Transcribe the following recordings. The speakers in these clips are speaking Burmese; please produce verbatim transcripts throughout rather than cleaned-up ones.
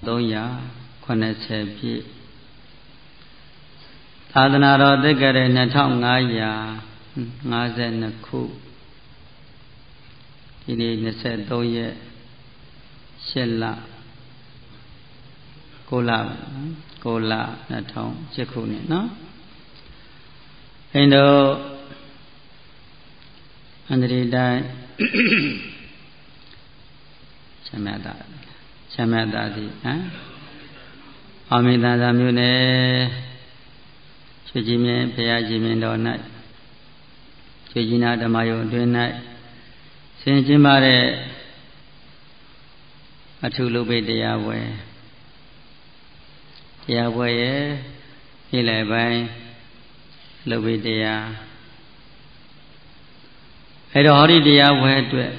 သုံးရာခုနှစ်ဆယ်ပြည့်သာသနာတော်သက်ကြတဲ့နှစ်ထောင်ငါးရာငါးဆယ်နှစ်ခုဒီနေ့နှစ်ဆယ်သုံးရက်ရှစ်လကိုလကိုလနှစ်ထောင်ရှစ်ခုနှစ်နော်အင်းတို့အန္တရိတိုင်းချမ်းမြတ်တာချမ်းမြတ်တာဒီဟမ်အောင်မင်းသာသာမြို့နယ်ချွေကြီးမြင့်ဘုရားကြီးမြင့်တော်၌ချွေကြီးနာဓမ္မယုံအတွင်း၌ဆင်ကျင်းပါတဲ့အထုလုပ်ပိတရားပွဲတရားပွဲရဲ့နေ့လယ်ပိုင်းလုပ်ပိတရားအဲ့တော့ဟောဒီတရားပွဲအတွက်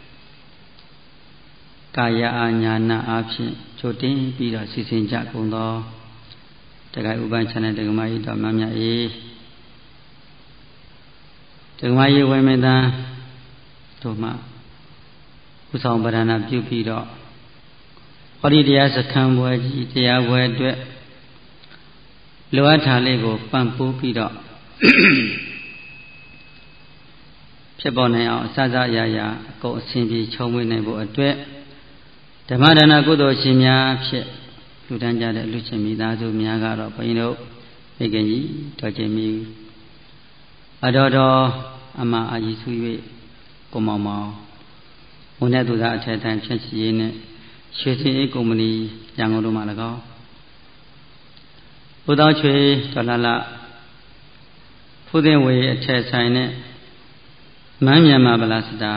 ကာယအာညာနာအဖြစ်ချိုတင်ပြီးတော့စီစဉ်ကြကုန်သောတက္ကဥပ္ပန်ချတဲ့ဒကမကြီးတော်မမြတ်အေးဒကမကြီးဝိမင်းသားတို့မှဥဆောင်ပဒနာပြုပြီးတော့ဟောဒီတရားစခန်းပွဲကြီးတရားပွဲအတွက်လိုအပ်တာလေးကိုပံ့ပိုးပြီးတော့ဖြစ်ပေါ်နိုင်အောင်အစစအရာရာအကုန်အဆင်ပြေချုံးဝေးနိုင်ဖို့အတွက်ဓမ္မဒါနကုသိုလ်ရှင်များဖြစ်လူတန်းကြတဲ့လူချင်းမိသားစုများကတော့ဘုန်းကြီးတို့မိခင်ကြီးတော်ချင်းမီအတော်တော်အမအာကြီးစု၍ကိုမောင်မောင်ဝန်နဲ့သူသားအထက်တိုင်းဖြစ်စီရေးနဲ့ရွှေစင်အေးကုမ္ပဏီရန်ကုန်တို့မှာ၎င်းဘုသောချွေဒေါ်လာလဖုသင်ဝေအထက်ဆိုင်နဲ့မန်းမြန်မာဗလာစတာ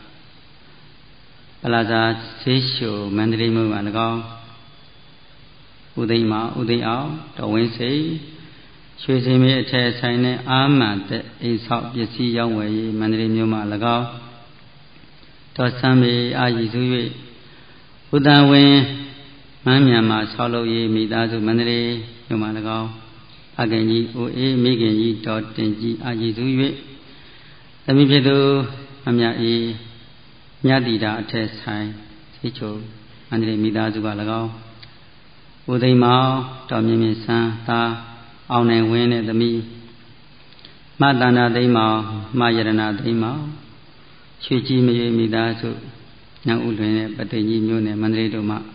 ဗလာစာဈေးရှိုမန္တလေးမြို့မှာ၎င်းဥသိမ်းမဥသိမ်းအောင်တော်ဝင်းစိတ်ရွှေစင်မေအထက်ဆိုင်နဲ့အာမန်တဲ့အိမ်ဆောက်ပစ္စည်းရောင်းဝယ်ရေးမန္တလေးမြို့မှာ၎င်းတော်ဆမ်းမေအာရီစု၍ဥဒဝင်းမန်းမြန်မာဆောက်လုပ်ရေးမိသားစုမန္တလေးမြို့မှာ၎င်းအခင်ကြီးဦးအေးမိခင်ကြီးတော်တင်ကြီးအာရီစု၍သမီးဖြစ်သူအမြအေးမြတ်တိတာအထက်ဆိုင်သိချုံမန္တလေးမိသားစုက၎င်းဦးသိမ်းမောင်တော်မြင့်မြင့်ဆန်းသားအောင်နိုင်ဝင်းနဲ့သမီးမတန္တာသိမ်းမောင်မယရဏသိမ်းမောင်ရွှေကြီးမရွေမိသားစုညောင်ဦးလွင်နဲ့ပသိမ်ကြီးမြို့နယ်မန္တလေးတို့မှ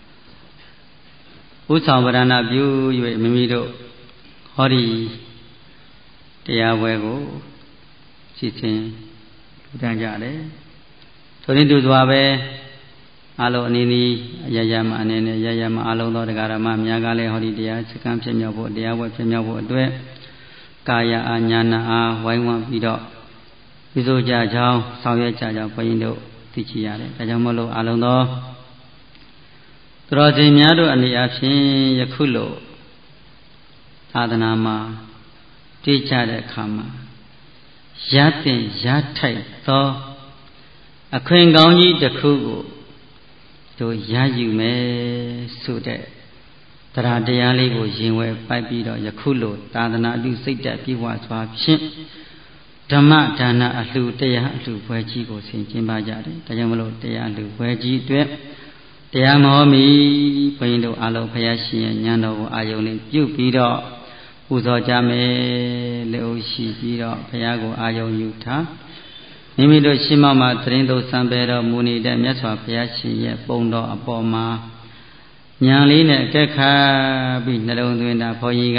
ဥဆောင်ဗရဏပြု၍မိမိတို့ဟောဒီတရားပွဲကိုစီစဉ်ထူထမ်းကြတယ်ထိုနည်းတူစွာပဲအလုံးအနည်းနည်းရရမအနေနဲ့ရရမအလုံးသောတရားဓမ္မများကလည်းဟောဒီတရားစကံဖြစ်မြောက်ဖို့တရားပွဲဖြစ်မြောက်ဖို့အတွက်ကာယအာညာနာအားဝိုင်းဝန်းပြီးတော့ပြုစုကြကြောင်းဆောင်ရွက်ကြကြောင်းဘုန်းကြီးတို့သိချရတယ်ဒါကြောင့်မလို့အလုံးသောသူတော်စင်များတို့အနေအချင်းယခုလိုသာသနာမှာတည်ကြတဲ့အခါမှာရတဲ့ရထိုက်သောအခွင့်ကောင်းကြီးတစ်ခုကိုတို့ရယူမယ်ဆိုတဲ့တရားတရားလေးကိုရင်ဝယ်ပိုက်ပြီးတော့ယခုလိုသာသနာပြုစိတ်တက်ပြေဝစွာဖြင့်ဓမ္မဒါနအလှူတရားအလှူပွဲကြီးကိုဆင်ကျင်းပါကြတယ်ဒါကြောင့်မလို့တရားအလှူပွဲကြီးအတွက်တရားမဟောမီဘုန်းကြီးတို့အလုံးဖယားရှင်ရဲ့ဉာဏ်တော်ကိုအာယုံလေးပြုပြီးတော့ပူဇော်ကြမယ်လို့ရှိပြီးတော့ဘုရားကိုအာယုံယူထားမိမိတို့ရှိမှမှသရင်တို့စံပေတော်မူနေတဲ့မြတ်စွာဘုရားရှင်ရဲ့ပုံတော်အပေါ်မှာဉာဏ်လေးနဲ့အကဲခတ်ပြီးနှလုံးသွင်းတာဘုန်းကြီးက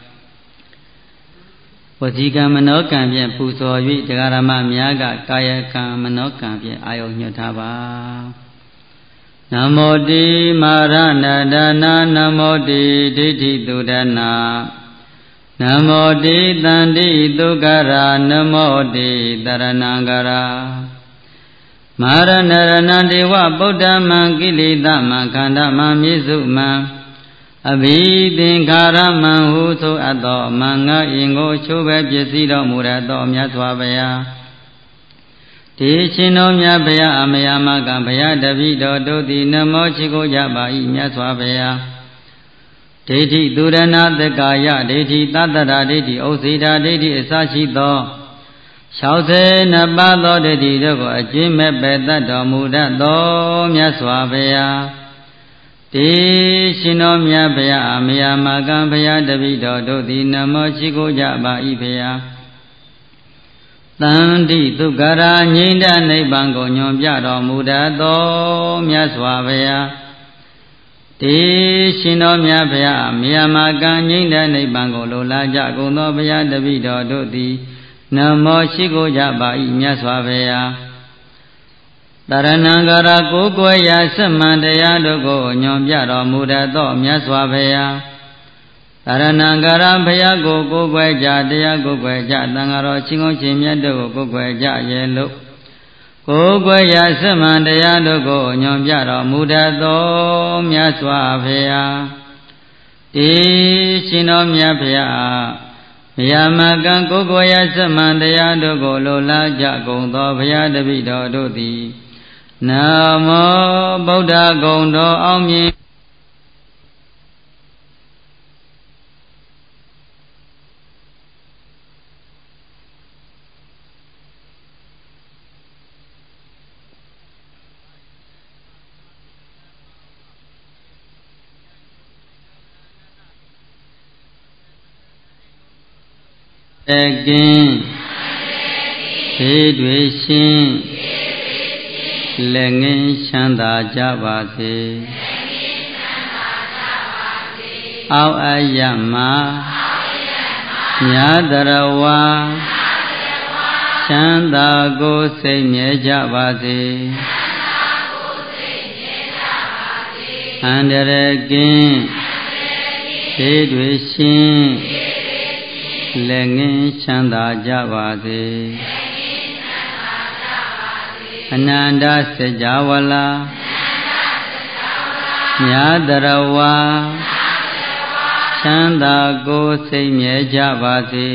ဝစီကံမနောကံဖြင့်ပူဇော်၍တရားဓမ္မများကကာယကံမနောကံဖြင့်အာယုံညွှတ်ထားပါနမောတိမာရဏဒနာနမောတိဒိဋ္ဌိတုဒနာနမောတိတန္တိတုကရာနမောတိတရဏံကရာမာရဏရဏဒေဝဗုဒ္ဓမံကိလေသမံခန္ဓာမံမြေစုမံအဘိသင်္ခါရမံဟုဆိုအပ်သောမံငါအင်ကိုချိုးပဲပစ္စည်းတော်မူရသောမြတ်စွာဘုရားဒီရှင်တော်မြတ်ဘုရားအမယမကဘုရားတပည့်တော်တို့သည်နမောချီကိုကြပါ၏မြတ်စွာဘုရားဒိဋ္ဌိသူရဏသက္ကာယဒိဋ္ဌိသတ္တရာဒိဋ္ဌိဥစ္စေတာဒိဋ္ဌိအစရှိသော၆၂ပါးသောဒိဋ္ဌိတို့ကိုအကျဉ်းမဲ့ပယ်တတ်တော်မူတတ်သောမြတ်စွာဘုရားဒတေရှင်တော်မြတ်ဗျာမယမကံဗျာတပိတော်တို့သည်နမောရှိခိုးကြပါ၏ဗျာတန်တိဒုက္ခရာငြိမ့်တဲ့နိဗ္ဗာန်ကိုညွန်ပြတော်မူတတ်သောမြတ်စွာဘုရားတေရှင်တော်မြတ်ဗျာမယမကံငြိမ့်တဲ့နိဗ္ဗာန်ကိုလိုလားကြကုန်သောဘုရားတပိတော်တို့သည်နမောရှိခိုးကြပါ၏မြတ်စွာဘုရားတရဏံဂရကိုကိုယ်ရာစမှန်တရားတို့ကိုညွန်ပြတော်မူတတ်သောမြတ်စွာဘုရားတရဏံဂရဘုရားကိုကိုယ်ွယ်ကြတရားကိုယ်ွယ်ကြသံဃာတော်ချင်းကောင်းချင်းမြတ်တို့ကိုကိုယ်ွယ်ကြရဲ့လို့ကိုယ်ွယ်ရာစမှန်တရားတို့ကိုညွန်ပြတော်မူတတ်သောမြတ်စွာဘုရားအေရှင်တော်မြတ်ဘုရားမယမကံကိုယ်ွယ်ရာစမှန်တရားတို့ကိုလိုလားကြကုန်သောဘုရားတပည့်တော်တို့သည်နမောဗုဒ္ဓဂုဏ်တော်အောင်မြင်တကင်းသေတွေရှင်လက်ငင်းချမ်းသာကြပါစေအောက်အယမညာတရဝါချမ်းသာကိုစိတ်မြဲကြပါစေအန္တရာယ်ကင်းသေတွေရှင်လက်ငင်းချမ်းသာကြပါစေအနန္တစကြဝဠာညာတရဝါချမ်းသာကိုစိတ်မြဲကြပါစေ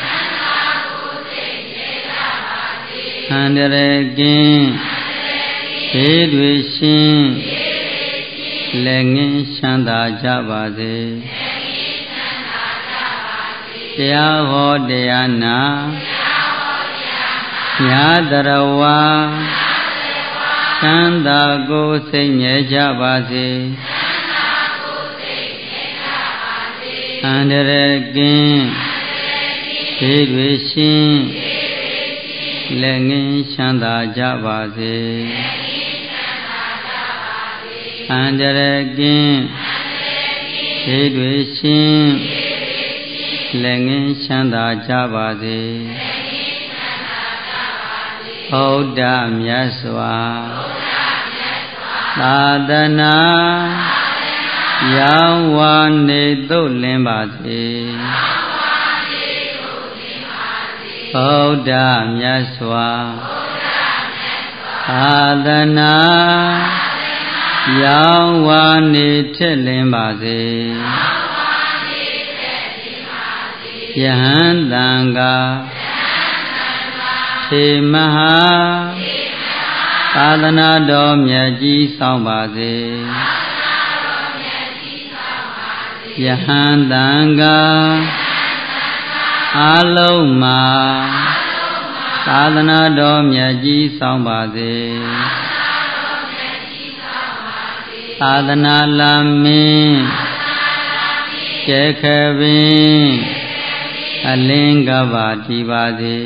အန္တရာယ်ကင်းဘေးတွေရှင်လက်ငင်းချမ်းသာကြပါစေတရားဟောတရားနာညာတရဝါချမ်းသာကိုစိတ်မြဲကြပါစေအန္တရာယ်ကင်းဘေးတွေရှင်လက်ငင်းချမ်းသာကြပါစေအန္တရာယ်ကင်းဘေးတွေရှင်လက်ငင်းချမ်းသာကြပါစေဘုဒ္ဓမြတ်စွာသာသနာရောင်းဝါနေသို့လင်းပါစေဗုဒ္ဓမြတ်စွာသာသနာရောင်းဝါနေထက်လင်းပါစေယဟန်တံဃာထေမဟာသာသနာတော်မြတ်ကြီးဆောင်ပါစေယဟန်တံဃာအလုံးမှာသာသနာတော်မြတ်ကြီးဆောင်ပါစေသာသနာလာမင်းကျဲခပင်အလင်းကပါတည်ပါစေ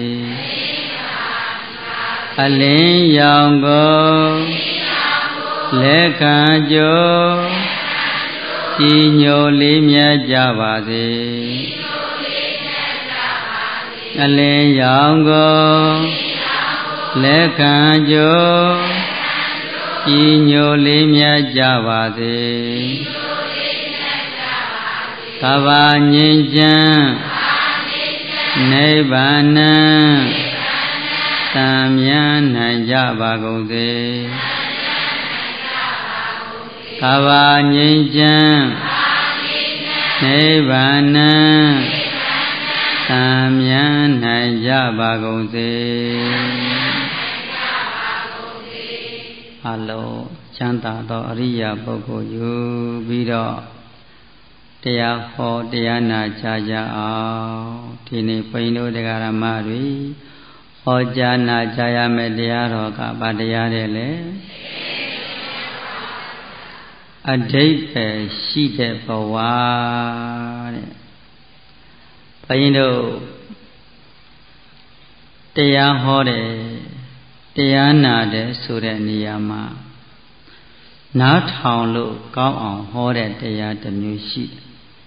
အလင်းရောင်ကိုလက်ခံကြိုးကြည်ညိုလေးမြတ်ကြပါစေအလင်းရောင်ကိုလက်ခံကြိုးကြည်ညိုလေးမြတ်ကြပါစေကဘာငြိမ်းချမ်းနိဗ္ဗာန်သံမြန်းနိုင်ကြပါကုန်စေကဘာငြိမ်းချမ်းနိဗ္ဗာန်သံမြန်းနိုင်ကြပါကုန်စေအလုံးချမ်းသာသောအရိယာပုဂ္ဂိုလ်ယူပြီးတော့တရားဟောတရားနာကြကြအောင်ဒီနေ့ဘုန်းကြီးတို့တရားဓမ္မတွေဟောကြားနာကြရမယ့်တရားတော်ကဘာတရားတွေလဲအဓိပ္ပာယ်ရှိတဲ့ဘဝတဲ့ဘုန်းကြီးတို့တရားဟောတယ်တရားနာတယ်ဆိုတဲ့နေရာမှာနားထောင်လို့ကောင်းအောင်ဟောတဲ့တရားတစ်မျိုးရှိတယ်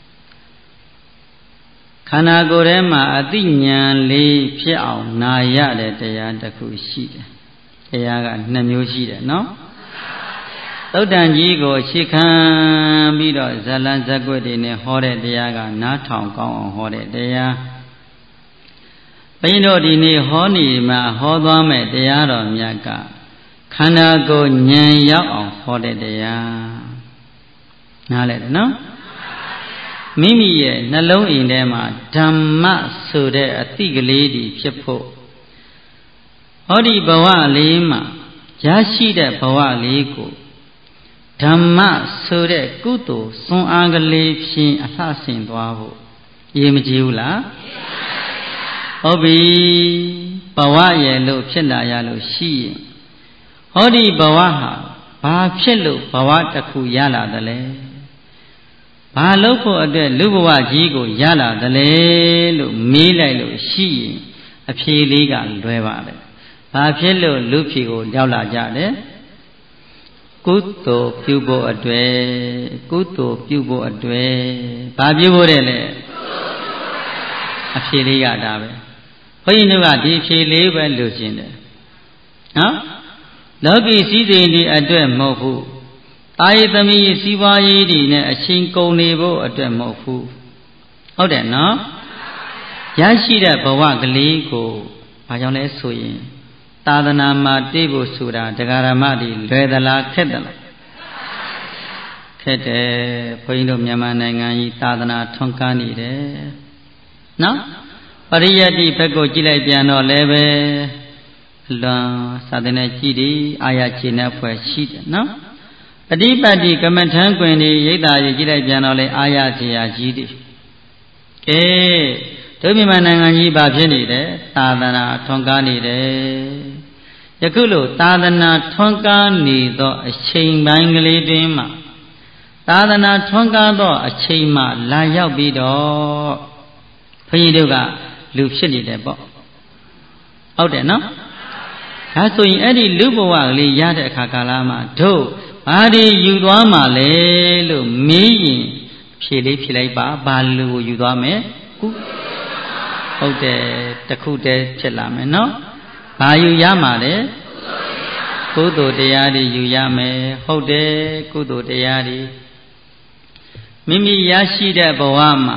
ခန္ဓာကိုယ်ထဲမှာအသိဉာဏ်လေးဖြစ်အောင်နာရတဲ့တရားတစ်ခုရှိတယ်တရားကနှစ်မျိုးရှိတယ်နော်သုတ်တန်ကြီးကိုရှေ့ခံပြီးတော့ဇလန်းဇက်ွက်တွေနဲ့ဟောတဲ့တရားကနားထောင်ကောင်းအောင်ဟောတဲ့တရားဘုန်းကြီးတို့ဒီနေ့ဟောနေမှာဟောသွားမယ်တရားတော်မြတ်ကခန္ဓာကိုယ်ဉာဏ်ရောက်အောင်ဟောတဲ့တရားနားလည်တယ်နော်မိမိရဲ့နှလုံးအိမ်ထဲမှာဓမ္မဆိုတဲ့အသိကလေးတွေဖြစ်ဖို့ဟောဒီဘဝလေးမှာရရှိတဲ့ဘဝလေးကိုဓမ္မဆိုတဲ့ကုသိုလ်စွမ်းအားကလေးဖြင့်အလှဆင်သွားဖို့ရေးမကြည့်ဘူးလားဟုတ်ပြီဘဝရဲ့လို့ဖြစ်လာရလို့ရှိရင်ဟောဒီဘဝဟာဘာဖြစ်လို့ဘဝတစ်ခုရလာသလဲဘာလို့ဖို့အတွက်လူဘဝကြီးကိုရလာသလဲလို့မေးလိုက်လို့ရှိရင်အဖြေလေးကလွယ်ပါတယ်ဘာဖြစ်လို့လူဖြေကိုရောက်လာကြတယ်ကုသိုလ်ပြုဖို့အတွက်ကုသိုလ်ပြုဖို့အတွက်ဘာပြုဖို့တဲ့လဲအဖြေလေးကဒါပဲဘုန်းကြီးတို့ကဒီဖြေလေးပဲလိုချင်တယ်နော်လောကီစည်းစိမ်ဒီအတွက်မဟုတ်ဘူးတာယသမီးစီးပွားရေးတွေနဲ့အချိန်ကုန်နေဖို့အတွက်မဟုတ်ဘူးဟုတ်တယ်နော်ရရှိတဲ့ဘဝကလေးကိုဘာကြောင့်လဲဆိုရင်သာသနာမှာတိဖို့ဆိုတာတရားဓမ္မတွေလွယ်သလားခက်သလားခက်တယ်ဘုန်းကြီးတို့မြန်မာနိုင်ငံကြီးသာသနာထွန်းကားနေတယ်နော်ပရိယတ်တိဘက်ကိုကြည့်လိုက်ပြန်တော့လည်းပဲလွန်သာသနာကြည့်ဒီအာရခြေနဲ့ဖွဲ့ရှိတယ်နော်အဓိပတိကမ္မထံကွင်ဒီရိတ်တာကြီးကြည့်လိုက်ပြန်တော့လေအာရခြေရာကြီးတယ်ကဲတို့မြန်မာနိုင်ငံကြီးဘာဖြစ်နေတယ်သာသနာထွန်းကားနေတယ်ယခုလိုသာသနာထွန်းကားနေသောအချိန်ပိုင်းကလေးတွင်မှသာသနာထွန်းကားသောအချိန်မှလာရောက်ပြီးတော့ဘုန်းကြီးတို့ကလူဖြစ်နေတယ်ပေါ့ဟုတ်တယ်နော်ဒါဆိုရင်အဲ့ဒီလူဘဝကလေးရတဲ့အခါကာလမှာတို့ဘာတွေယူသွားမှလဲလို့မေးရင်ဖြေလေးဖြေလိုက်ပါဘာလူကိုယူသွားမယ်ကုဟုတ်တယ်တခုတည်းဖြစ်လာမယ်နော်ဘာယူရမှာလဲကုသိုလ်တရားတွေယူရမယ်ဟုတ်တယ်ကုသိုလ်တရားတွေမိမိရရှိတဲ့ဘဝမှာ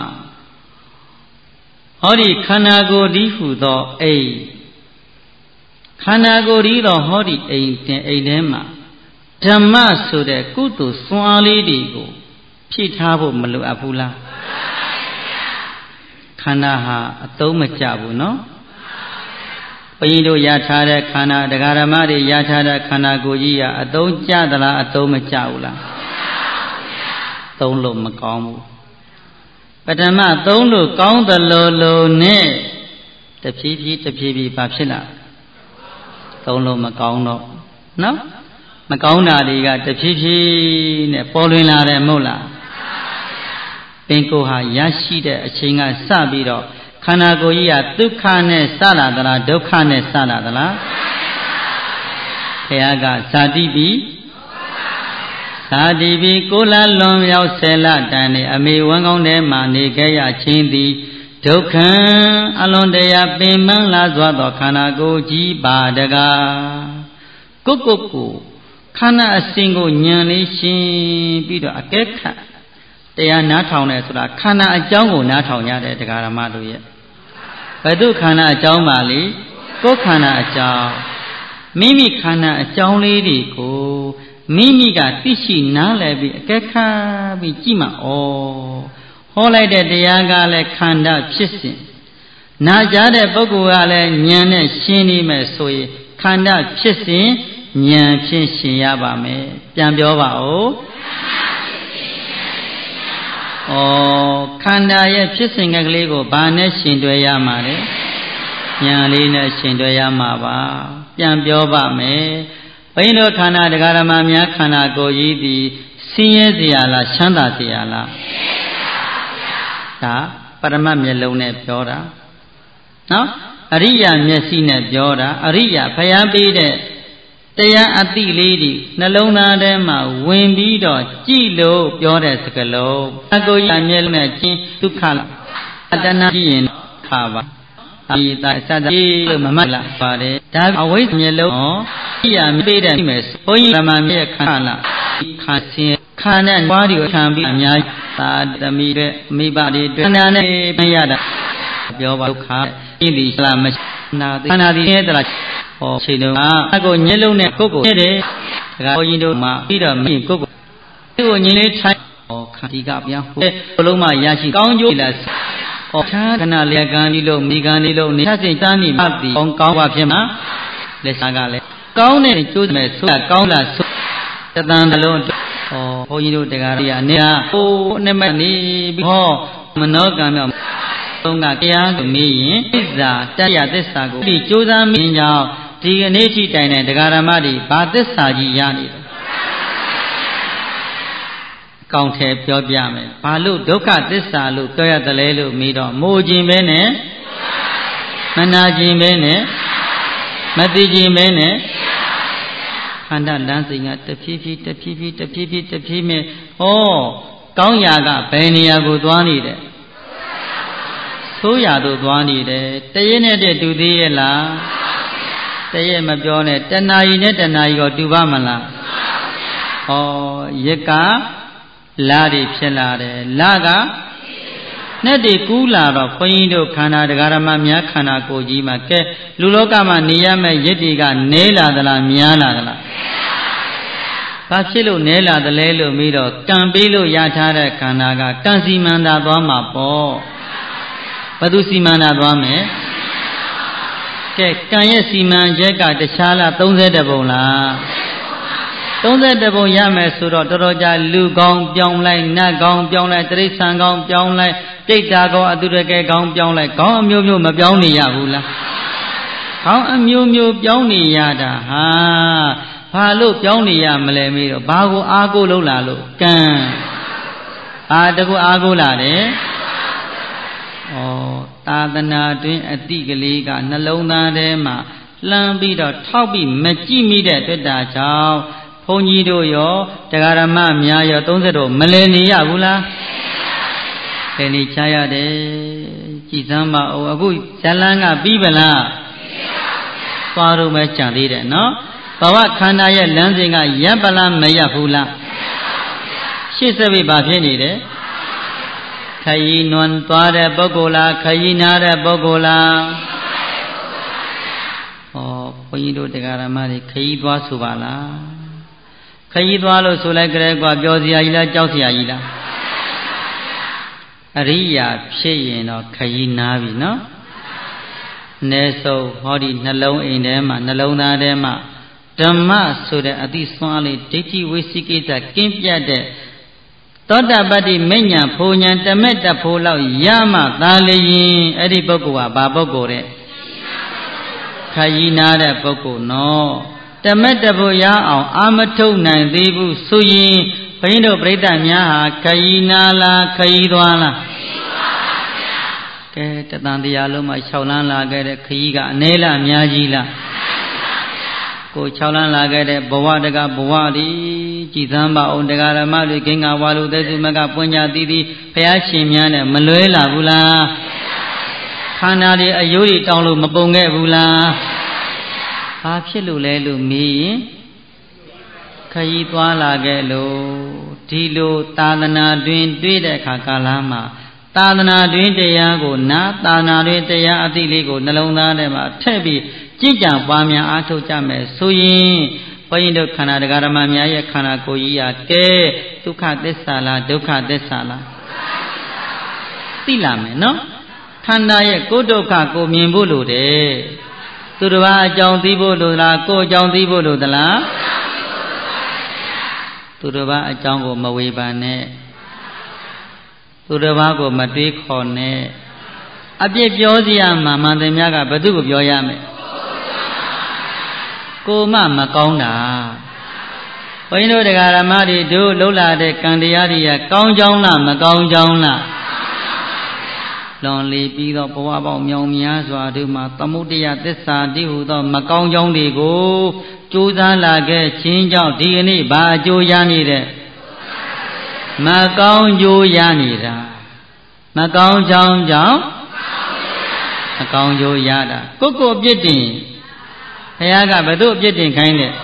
ဟောဒီခန္ဓာကိုယ်ဒီဟုသောအိမ်ခန္ဓာကိုယ်ဒီသောဟောဒီအိမ်တင်အိမ်ထဲမှာဓမ္မဆိုတဲ့ကုသိုလ်စွမ်းအားလေးတွေကိုဖြည့်ထားဖို့မလိုအပ်ဘူးလားခန္ဓာဟာအသုံးမကျဘူးနော်ဘုန်းကြီးတို့ရထားတဲ့ခန္ဓာတရားဓမ္မတွေရထားတဲ့ခန္ဓာကိုယ်ကြီးကအသုံးကျသလားအသုံးမကျဘူးလားသုံးလို့မကောင်းဘူးပထမသုံးလို့ကောင်းသလိုလိုနဲ့တဖြည်းဖြည်းတဖြည်းဖြည်းဘာဖြစ်လာသုံးလို့မကောင်းတော့နော်မကောင်းတာတွေကတဖြည်းဖြည်းနဲ့ပေါ်လွင်လာတယ်မဟုတ်လားပင်ကိုယ်ဟာရရှိတဲ့အချိန်ကစပြီးတော့ခန္ဓာကိုယ်ကြီးကဒုက္ခနဲ့စလာသလားဒုက္ခနဲ့စလာသလားဘုရားကဇာတိပိဇာတိပိကိုလလွန်ရောက်ဆယ်လတန်နေအမေဝမ်းကောင်းထဲမှာနေခဲ့ရခြင်းသည်ဒုက္ခအလွန်တရာပင်ပန်းလာစွာသောခန္ဓာကိုယ်ကြီးပါတကားကိုကိုကိုခန္ဓာအစဉ်ကိုဉာဏ်လေးရှင်းပြီးတော့အကဲခတ်တရားနားထောင်တယ်ဆိုတာခန္ဓာအကြောင်းကိုနားထောင်ရတဲ့တရားဓမ္မတို့ရဲ့ဘယ်သူခန္ဓာအကြောင်းပါလေကိုယ်ခန္ဓာအကြောင်းမိမိခန္ဓာအကြောင်းလေးတွေကိုမိမိကသိရှိနားလည်ပြီးအကဲခတ်ပြီးကြည့်မှဩဟောလိုက်တဲ့တရားကလည်းခန္ဓာဖြစ်စဉ်နာကြားတဲ့ပုဂ္ဂိုလ်ကလည်းဉာဏ်နဲ့ရှင်းနေမယ်ဆိုရင်ခန္ဓာဖြစ်စဉ်ဉာဏ်ဖြင့်ရှင်းရပါမယ်ပြန်ပြောပါဦးဩခန္ဓာရဲ့ဖြစ်စဉ်ကလေးကိုဘာနဲ့ရှင်တွဲရမှာလဲဉာဏ်လေးနဲ့ရှင်တွဲရမှာပါပြန်ပြောပါမယ်ဘိန်းတို့ခန္ဓာတရားဓမ္မများခန္ဓာကိုယ်ကြီးသည်စဆင်းရဲเสียလားချမ်းသာเสียလားဒါပရမတ်မျက်လုံးနဲ့ပြောတာနော်အရိယာမျက်စိနဲ့ပြောတာအရိယာဖျားပေးတဲ့တရားအတိလေးဒီနှလုံးသားထဲမှာဝင်ပြီးတော့ကြည်လို့ပြောတဲ့စကားလုံးအကိုရမျက်လုံးနဲ့ချင်းဒုက္ခလားအတ္တနာကြည့်ရင်ခါပါဒီသာစသတိလို့မမှတ်လားပါတယ်ဒါအဝိဇ္ဇမျက်လုံးဟောအရိယာမျက်ပေးတဲ့မယ်ဘုန်းကြီးဓမ္မမျက်ခါလားခါစင်းခါနဲ့ပွားဒီခံပြီးအများသာသမီတွေမိဘတွေတွေ့ခန္ဓာနဲ့မရတာပြောပါဒုက္ခဤဒီလားမနာခန္ဓာဒီရဲ့တလားဟောချိန်တော့အကိုညလုံးနဲ့ကိုယ်ကိုနဲ့တယ်ဒါကဘုန်းကြီးတို့မှာပြီးတော့မင်းကိုယ်ကိုဒီကိုညင်းလေးထိုင်ဟောခန္ဒီကပြန်ဟိုဘလုံးမှရရှိကောင်းကျိုးလားဟောခန္ဓာလက်ကံဒီလို့မိကံဒီလို့နေစိတ်တန်းနေမှပြီကောင်းကောင်းပါဖြစ်မှာလက်စားကလည်းကောင်းတဲ့ကျိုးမဲ့ဆိုတာကောင်းလားဆိုတသံတလုံးဟောဘုန်းကြီးတို့တရားရိယာနေဟာဟိုနဲ့မနေပြီးဟောမနောကံမြောက်သုံးကတရားကိုမေးရင်သစ္စာတရားသစ္စာကိုဒီကြိုးစားမင်းကြောင့်ဒီကနေ့ထိတိုင်တဲ့တရားဓမ္မတွေဘာသစ္စာကြီးရနေလဲကောင်းတယ်ပြောပြမယ်ဘာလို့ဒုက္ခသစ္စာလို့ပြောရတယ်လဲလို့မေးတော့မိုးခြင်းပဲနဲ့မနာခြင်းပဲနဲ့မသိခြင်းပဲနဲ့ခန္ဓာလမ်းစဉ်ကတဖြည်းဖြည်းတဖြည်းဖြည်းတဖြည်းဖြည်းတဖြည်းမဲ့ဩကောင်းရာကဘယ်နေရာကိုသွားနေတယ်ဆိုးရာတို့သွားနေတယ်တရက်နဲ့တည်းတူသေးရဲ့လားတရက်မပြောနဲ့တဏှာကြီးနဲ့တဏှာကြီးကိုတူပါမလားဩရက်ကလာတွေဖြစ်လာတယ်လာကနဲ့တည်းကူးလာတော့ဘုန်းကြီးတို့ခန္ဓာတရားဓမ္မများခန္ဓာကိုယ်ကြီးမှာကဲလူလောကမှာနေရမယ့်ရစ်တွေကနဲလာသလားများလာသလားဘာဖြစ်လို့နဲလာသလဲလို့ပြီးတော့ကံပေးလို့ရထားတဲ့ခန္ဓာကကံစီမံတာသွားမှာပေါ့ဘယ်သူစီမံတာသွားမယ်ကဲကံရဲ့စီမံချက်ကတခြားလားသုံးဆယ်ပုံလားသုံးဆယ်ပုံရမယ်ဆိုတော့တော်တော်ကြာလူကောင်းပြောင်းလိုက်နတ်ကောင်းပြောင်းလိုက်တိရစ္ဆာန်ကောင်းပြောင်းလိုက်တိတ်တာကောင်းအတုရကဲကောင်းပြောင်းလိုက်ကောင်းအမျိုးမျိုးမပြောင်းနေရဘူးလားကောင်းအမျိုးမျိုးပြောင်းနေရတာဟာဘာလို့ပြောင်းနေရမလဲမေးတော့ဘာကိုအားကိုးလို့လာလို့ကံအာတကူအားကိုးလာတယ်ဩသာသနာတွင်အတိကလေးကနှလုံးသားထဲမှာလှမ်းပြီးတော့ထောက်ပြီးမကြည့်မိတဲ့တွေ့တာကြောင့်ဘုန်းကြီးတို့ရောတရားဓမ္မများရောသုံးဆယ်တော့မလည်နေရဘူးလားလည်နေချရတယ်ကြည်စမ်းပါဦးအခုဇလန်းကပြီးပလားသွားတော့မှကြံသေးတယ်နော်ဘဝခန္ဓာရဲ့လမ်းစဉ်ကရပ်ပလားမရပ်ဘူးလားရှေ့ဆက်ပြီးဘာဖြစ်နေတယ်ခရီးနွန်သွားတဲ့ပုဂ္ဂိုလ်လားခရီးနာတဲ့ပုဂ္ဂိုလ်လားဟောဘုန်းကြီးတို့တရားဓမ္မတွေခရီးသွားဆိုပါလားခရီးသွားလို့ဆိုလိုက်ကြဲကွာပြောစရာကြီးလားကြောက်စရာကြီးလားအရိယာဖြစ်ရင်တော့ခရီးနာပြီနော်အ ਨੇ ဆုံးဟောဒီနှလုံးအိမ်ထဲမှာနှလုံးသားထဲမှာဓမ္မဆိုတဲ့အတိဆွမ်းလေးဒိဋ္ဌိဝိသိကိစ္စကင်းပြတ်တဲ့သောတာပတ္တိမဉ္ဇဉ်ဖိုလ်ဉဏ်တမက်တဖိုးလောက်ရမှသာလျင်အဲ့ဒီပုဂ္ဂိုလ်ကဘာပုဂ္ဂိုလ်တဲ့ခရီးနာတဲ့ပုဂ္ဂိုလ်နော်တမက်တဖိုးရအောင်အာမထုတ်နိုင်သေးဘူးဆိုရင်ဘုန်းကြီးတို့ပြိဿများဟာခရီးနာလားခရီးသွားလားခရီးသွားပါဗျာကဲတသံတရားလုံးမှာ၆လမ်းလာခဲ့တဲ့ခရီးကအနည်းလားအများကြီးလားကို၆လမ်းလာခဲ့တဲ့ဘဝတကဘဝဒီကြည်သမ်းပါအောင်တရားဓမ္မတွေဂင်္ဂဝါလူသက်စုမကပွင့်ကြတည်တည်ဘုရားရှင်များနဲ့မလွဲလာဘူးလားခန္ဓာတွေအယိုးတွေတောင်းလို့မပုံခဲ့ဘူးလားဘာဖြစ်လို့လဲလို့မေးရင်ခရီးသွားလာခဲ့လို့ဒီလိုသာသနာတွင်တွေ့တဲ့အခါကာလမှာသာသနာတွင်တရားကိုနာသာသနာတွင်တရားအသိလေးကိုနှလုံးသားထဲမှာထည့်ပြီးကြည်ကြံပွားများအားထုတ်ကြမယ်ဆိုရင်ဘုန်းကြီးတို့ခန္ဓာတရားဓမ္မများရဲ့ခန္ဓာကိုယ်ကြီးဟာကဲဒုက္ခသစ္စာလားဒုက္ခသစ္စာလားသိလာမယ်နော်ခန္ဓာရဲ့ကိုယ်ဒုက္ခကိုမြင်ဖို့လိုတယ်သူတစ်ပါးအကြောင်းသိဖို့လိုလားကိုယ်အကြောင်းသိဖို့လိုသလားသူတစ်ပါးအကြောင်းကိုမဝေဖန်နဲ့သူတစ်ပါးကိုမတွေးခေါ်နဲ့အပြစ်ပြောစရာမှမှန်တယ်များကဘယ်သူကိုပြောရမလဲကိုမမကောင်းတာဘုန်းကြီးတို့တရားဓမ္မတွေတို့လှုပ်လာတဲ့ကံတရားတွေကကောင်းကြောင်းလားမကောင်းကြောင်းလားလွန်လေပြီးတော့ဘဝပေါင်းမြောင်များစွာတို့မှာသမုဒယသစ္စာတည်းဟူသောမကောင်းကြောင်းတွေကိုကြိုးစားလာခဲ့ခြင်းကြောင့်ဒီကနေ့ဘာအကျိုးရနေတဲ့မကောင်းကျိုးရနေတာမကောင်းကြောင်းကြောင့်မကောင်းကျိုးရတာကိုယ့်ကိုယ်အပြစ်တင်ဘုရားကဘယ်သူအပြစ်တင်ခိုင်းလဲ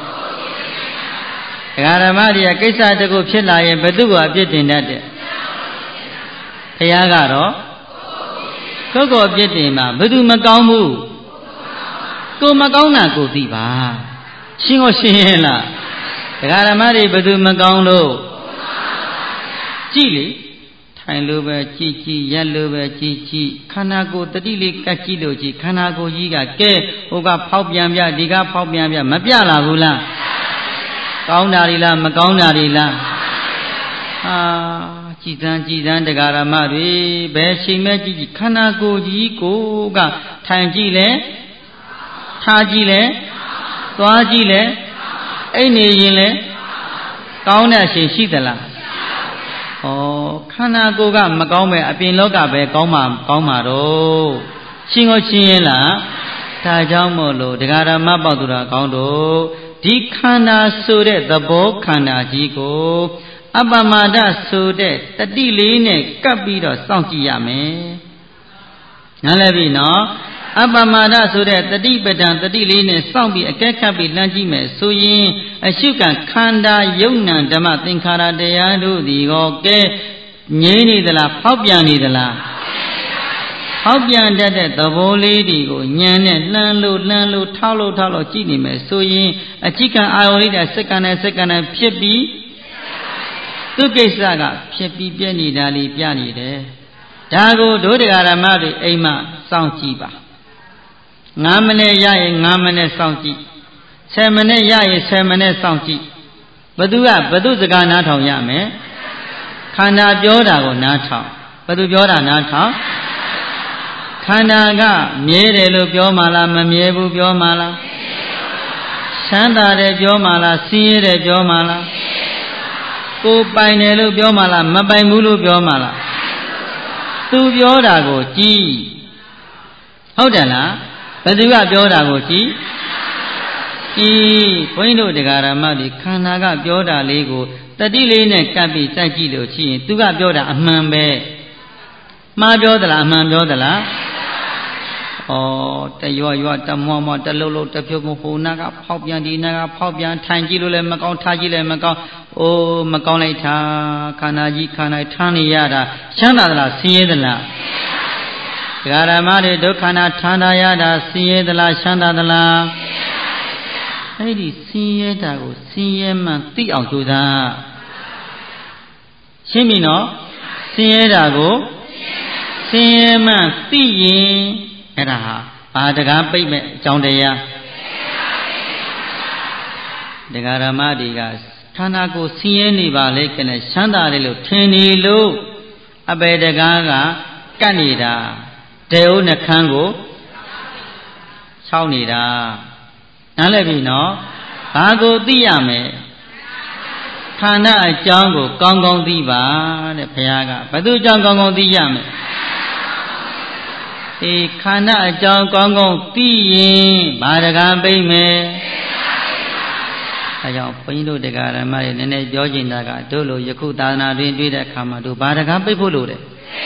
ဓမ္မတွေကကိစ္စတကူဖြစ်လာရင်ဘယ်သူကအပြစ်တင်တတ်တယ်ဘုရားကတော့ကိုယ့်ကိုယ်အပြစ်တင်မှာဘယ်သူမကောင်းဘူးကိုမကောင်းတာကိုသိပါရှင်းကိုရှင်းရဲ့လားဓမ္မတွေဘယ်သူမကောင်းလို့ကြည့်လေထိုင်လို့ပဲကြည့်ကြည့်ရက်လို့ပဲကြည့်ကြည့်ခန္ဓာကိုယ်တတိလေးကတ်ကြည့်လို့ကြည့်ခန္ဓာကိုယ်ကြီးကကဲဟိုကဖောက်ပြန်ပြဒီကဖောက်ပြန်ပြမပြလာဘူးလားကောင်းတာတွေလားမကောင်းတာတွေလားဟာကြည်စမ်းကြည်စမ်းတရားဓမ္မတွေဘယ်ချိန်မဲ့ကြည့်ကြည့်ခန္ဓာကိုယ်ကြီးကိုကထိုင်ကြည့်လဲထားကြည့်လဲသွားကြည့်လဲအိတ်နေရင်လဲကောင်းတဲ့အချိန်ရှိသလားဩခန္ဓာကိုယ်ကမကောင်းပဲအပြင်လောကပဲကောင်းမှာကောင်းမှာတော့ရှင်းကိုရှင်းရင်လားဒါကြောင့်မို့လို့တရားဓမ္မပေါသူတော်ကောင်းတို့ဒီခန္ဓာဆိုတဲ့သဘောခန္ဓာကြီးကိုအပ္ပမဒဆိုတဲ့တတိလေးနဲ့ကပ်ပြီးတော့စောင့်ကြည့်ရမယ်။နားလည်ပြီနော်အပ္ပမဒဆိုတဲ့တတိပဒံတတိလေးနဲ့စောင့်ပြီးအကဲခတ်ပြီးလှမ်းကြည့်မယ်ဆိုရင်အရှုခံခန္ဓာယုံနံဓမ္မသင်္ခါရတရားတို့ဒီကောကဲငြိမ့်နေသလားဖောက်ပြန်နေသလားဖောက်ပြန်တတ်တဲ့သဘောလေးတွေကိုညံနဲ့လှမ်းလို့လှမ်းလို့ထောက်လို့ထောက်လို့ကြည့်နေမယ်ဆိုရင်အကြည့်ခံအာယုံလေးတဲ့စက္ကန့်နဲ့စက္ကန့်နဲ့ဖြစ်ပြီးသူကိစ္စကဖြစ်ပြီးပြည့်နေတာလေးပြနေတယ်ဒါကိုဒုဒကာရမတွေအိမ်မှာစောင့်ကြည့်ပါငါးမိနစ်ရရင်ငါးမိနစ်စောင့်ကြည့်ဆယ်မိနစ်ရရင်ဆယ်မိနစ်စောင့်ကြည့်ဘသူကဘသူစကားနားထောင်ရမယ်ခန္ဓာပြောတာကိုနားထောင်ဘသူပြောတာနားထောင်ခန္ဓာကမြဲတယ်လို့ပြောမှလားမမြဲဘူးပြောမှလားချမ်းသာတယ်ပြောမှလားဆင်းရဲတယ်ပြောမှလားကိုပိုင်တယ်လို့ပြောမှလားမပိုင်ဘူးလို့ပြောမှလားသူပြောတာကိုကြည့်ဟုတ်တယ်လားဘယ်သူကပြောတာကိုကြည့်ကြည့်ဘုန်းကြီးတို့တရားဓမ္မတွေခန္ဓာကပြောတာလေးကိုတတိလေးနဲ့ကပ်ပြီးစိုက်ကြည့်လို့ရှိရင်သူကပြောတာအမှန်ပဲမှားပြောသလားအမှန်ပြောသလားဩတရွရွတမွားမွားတလုံးလုံးတဖြုတ်မဟိုနာကဖောက်ပြန်ဒီနာကဖောက်ပြန်ထိုင်ကြည့်လို့လည်းမကောင်းထားကြည့်လည်းမကောင်းအိုးမကောင်းလိုက်တာခန္ဓာကြီးခန္ဓာထမ်းနေရတာချမ်းသာသလားဆင်းရဲသလားဒကာရမတွေဒုက္ခနာထမ်းသာရတာဆင်းရဲသလားချမ်းသာသလားအဲ့ဒီဆင်းရဲတာကိုဆင်းရဲမှန်သိအောင်ကြိုးစားရှင်းပြီနော်ဆင်းရဲတာကိုဆင်းရဲမှန်သိရင်အဲ့ဒါဟာဘာတကားပိတ်မဲ့အကြောင်းတရားဒကာရမတွေကခန္ဓာကိုယ်ဆင်းရဲနေပါလေကဲချမ်းသာတယ်လို့ထင်နေလို့အပေတကားကကတ်နေတာတေဥနှခမ်းကိုခြောက်နေတာနားလည်ပြီနော်ဘာကိုသိရမယ်ခန္ဓာအကြောင်းကိုကောင်းကောင်းသိပါတဲ့ဘုရားကဘယ်သူအကြောင်းကောင်းကောင်းသိရမယ်အေးခန္ဓာအကြောင်းကောင်းကောင်းသိရင်ဘာတကားပိတ်မယ်အဲကြောင့်ဘုန်းကြီးတို့တရားဓမ္မတွေနည်းနည်းပြောချင်တာကတို့လိုယခုသာသနာတွင်တွေ့တဲ့အခါမှာတို့ဘာတကားပိတ်ဖို့လိုတယ်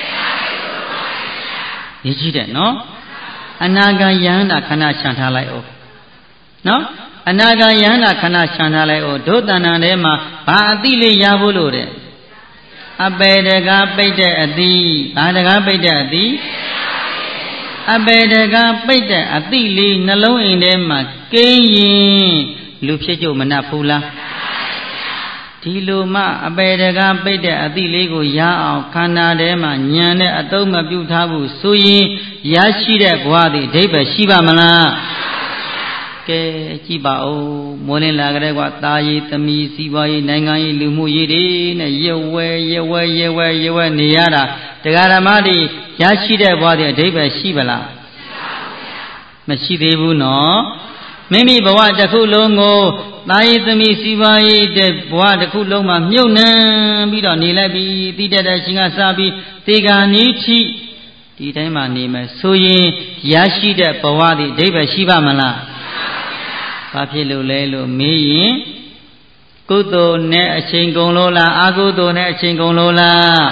ရည်ကြီးတယ်နော်အနာဂံယဟန္တာခဏခြံထားလိုက်အောင်နော်အနာဂံယဟန္တာခဏခြံထားလိုက်အောင်တို့တဏ္ဍာထဲမှာဘာအတိလေးရဖို့လို့တဲ့အပေတကားပိတ်တဲ့အတိဘာတကားပိတ်တဲ့အတိအပေတကားပိတ်တဲ့အတိလေးနှလုံးအိမ်ထဲမှာကိန်းရင်လူဖြစ်ကြမနှက်ဘူးလားဒီလိုမှအပေတကားပိတ်တဲ့အတိလေးကိုရအောင်ခန္ဓာထဲမှာညံတဲ့အတုံးမပြုတ်ထားဘူးဆိုရင်ရရှိတဲ့ဘဝသည်အဓိပ္ပာယ်ရှိပါမလားကဲကြည့်ပါဦးမိုးလင်းလာကြတဲ့ကွာตาရည်သမီးစီးပွားရေးနိုင်ငံရေးလူမှုရေးတွေနဲ့ရွဝဲရွဝဲရွဝဲရွဝဲနေရတာတရားဓမ္မတွေရရှိတဲ့ဘဝသည်အဓိပ္ပာယ်ရှိပါလားမရှိသေးဘူးနော်မိမိဘဝတစ်ခုလုံးကိုသာယသမီးစီပွားရေးတဲ့ဘဝတစ်ခုလုံးမှာမြုပ်နှံပြီးတော့နေလိုက်ပြီးတိတက်တဲ့ရှင်ကစပြီးတေဂာနိထိဒီတိုင်းမှာနေမယ်ဆိုရင်ရရှိတဲ့ဘဝဒီအဓိပ္ပာယ်ရှိပါမလားဘာဖြစ်လို့လဲလို့မေးရင်ကုသိုလ်နဲ့အချိန်ကုန်လို့လားအကုသိုလ်နဲ့အချိန်ကုန်လို့လား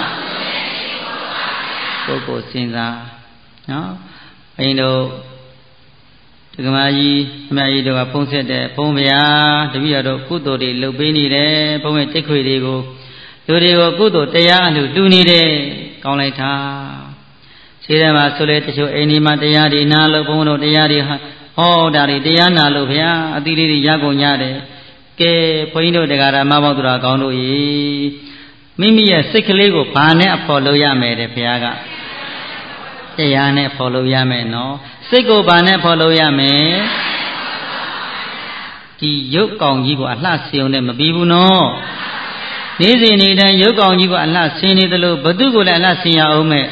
ပုဂ္ဂိုလ်စဉ်းစားနော်ဘုန်းကြီးတို့ဒကမာကြီးအမကြီးတို့ကဖုံးဆက်တဲ့ဘုန်းဗျာတပည့်တော်ကုသိုလ်တွေလုပ်ပေးနေတယ်ဘုန်းရဲ့တိတ်ခွေတွေကိုလူတွေကိုကုသိုလ်တရားအလှတူနေတယ်ကောင်းလိုက်တာခြေထဲမှာဆိုလေတချို့အိမ်ဒီမှာတရားတွေနာလို့ဘုန်းတို့တရားတွေဟောတာတွေတရားနာလို့ဗျာအသီးလေးတွေရကုန်ကြတယ်ကဲဘုန်းကြီးတို့တရားဓမ္မပေါင်းသူတော်ကောင်းတို့ဤမိမိရဲ့စိတ်ကလေးကိုဘာနဲ့အဖော်လို့ရမယ်တဲ့ဘုရားကတရားနဲ့ဖော်လို့ရမယ်နော်စိတ်ကိုဘာနဲ့ဖော်လို့ရမယ်ဒီရုပ်ကောင်ကြီးကိုအလှဆင်ုံနဲ့မပြီးဘူးနော်နေ့စဉ်နေ့တိုင်းရုပ်ကောင်ကြီးကိုအလှဆင်နေသလိုဘသူကိုလည်းအလှဆင်ရအောင်မဲ့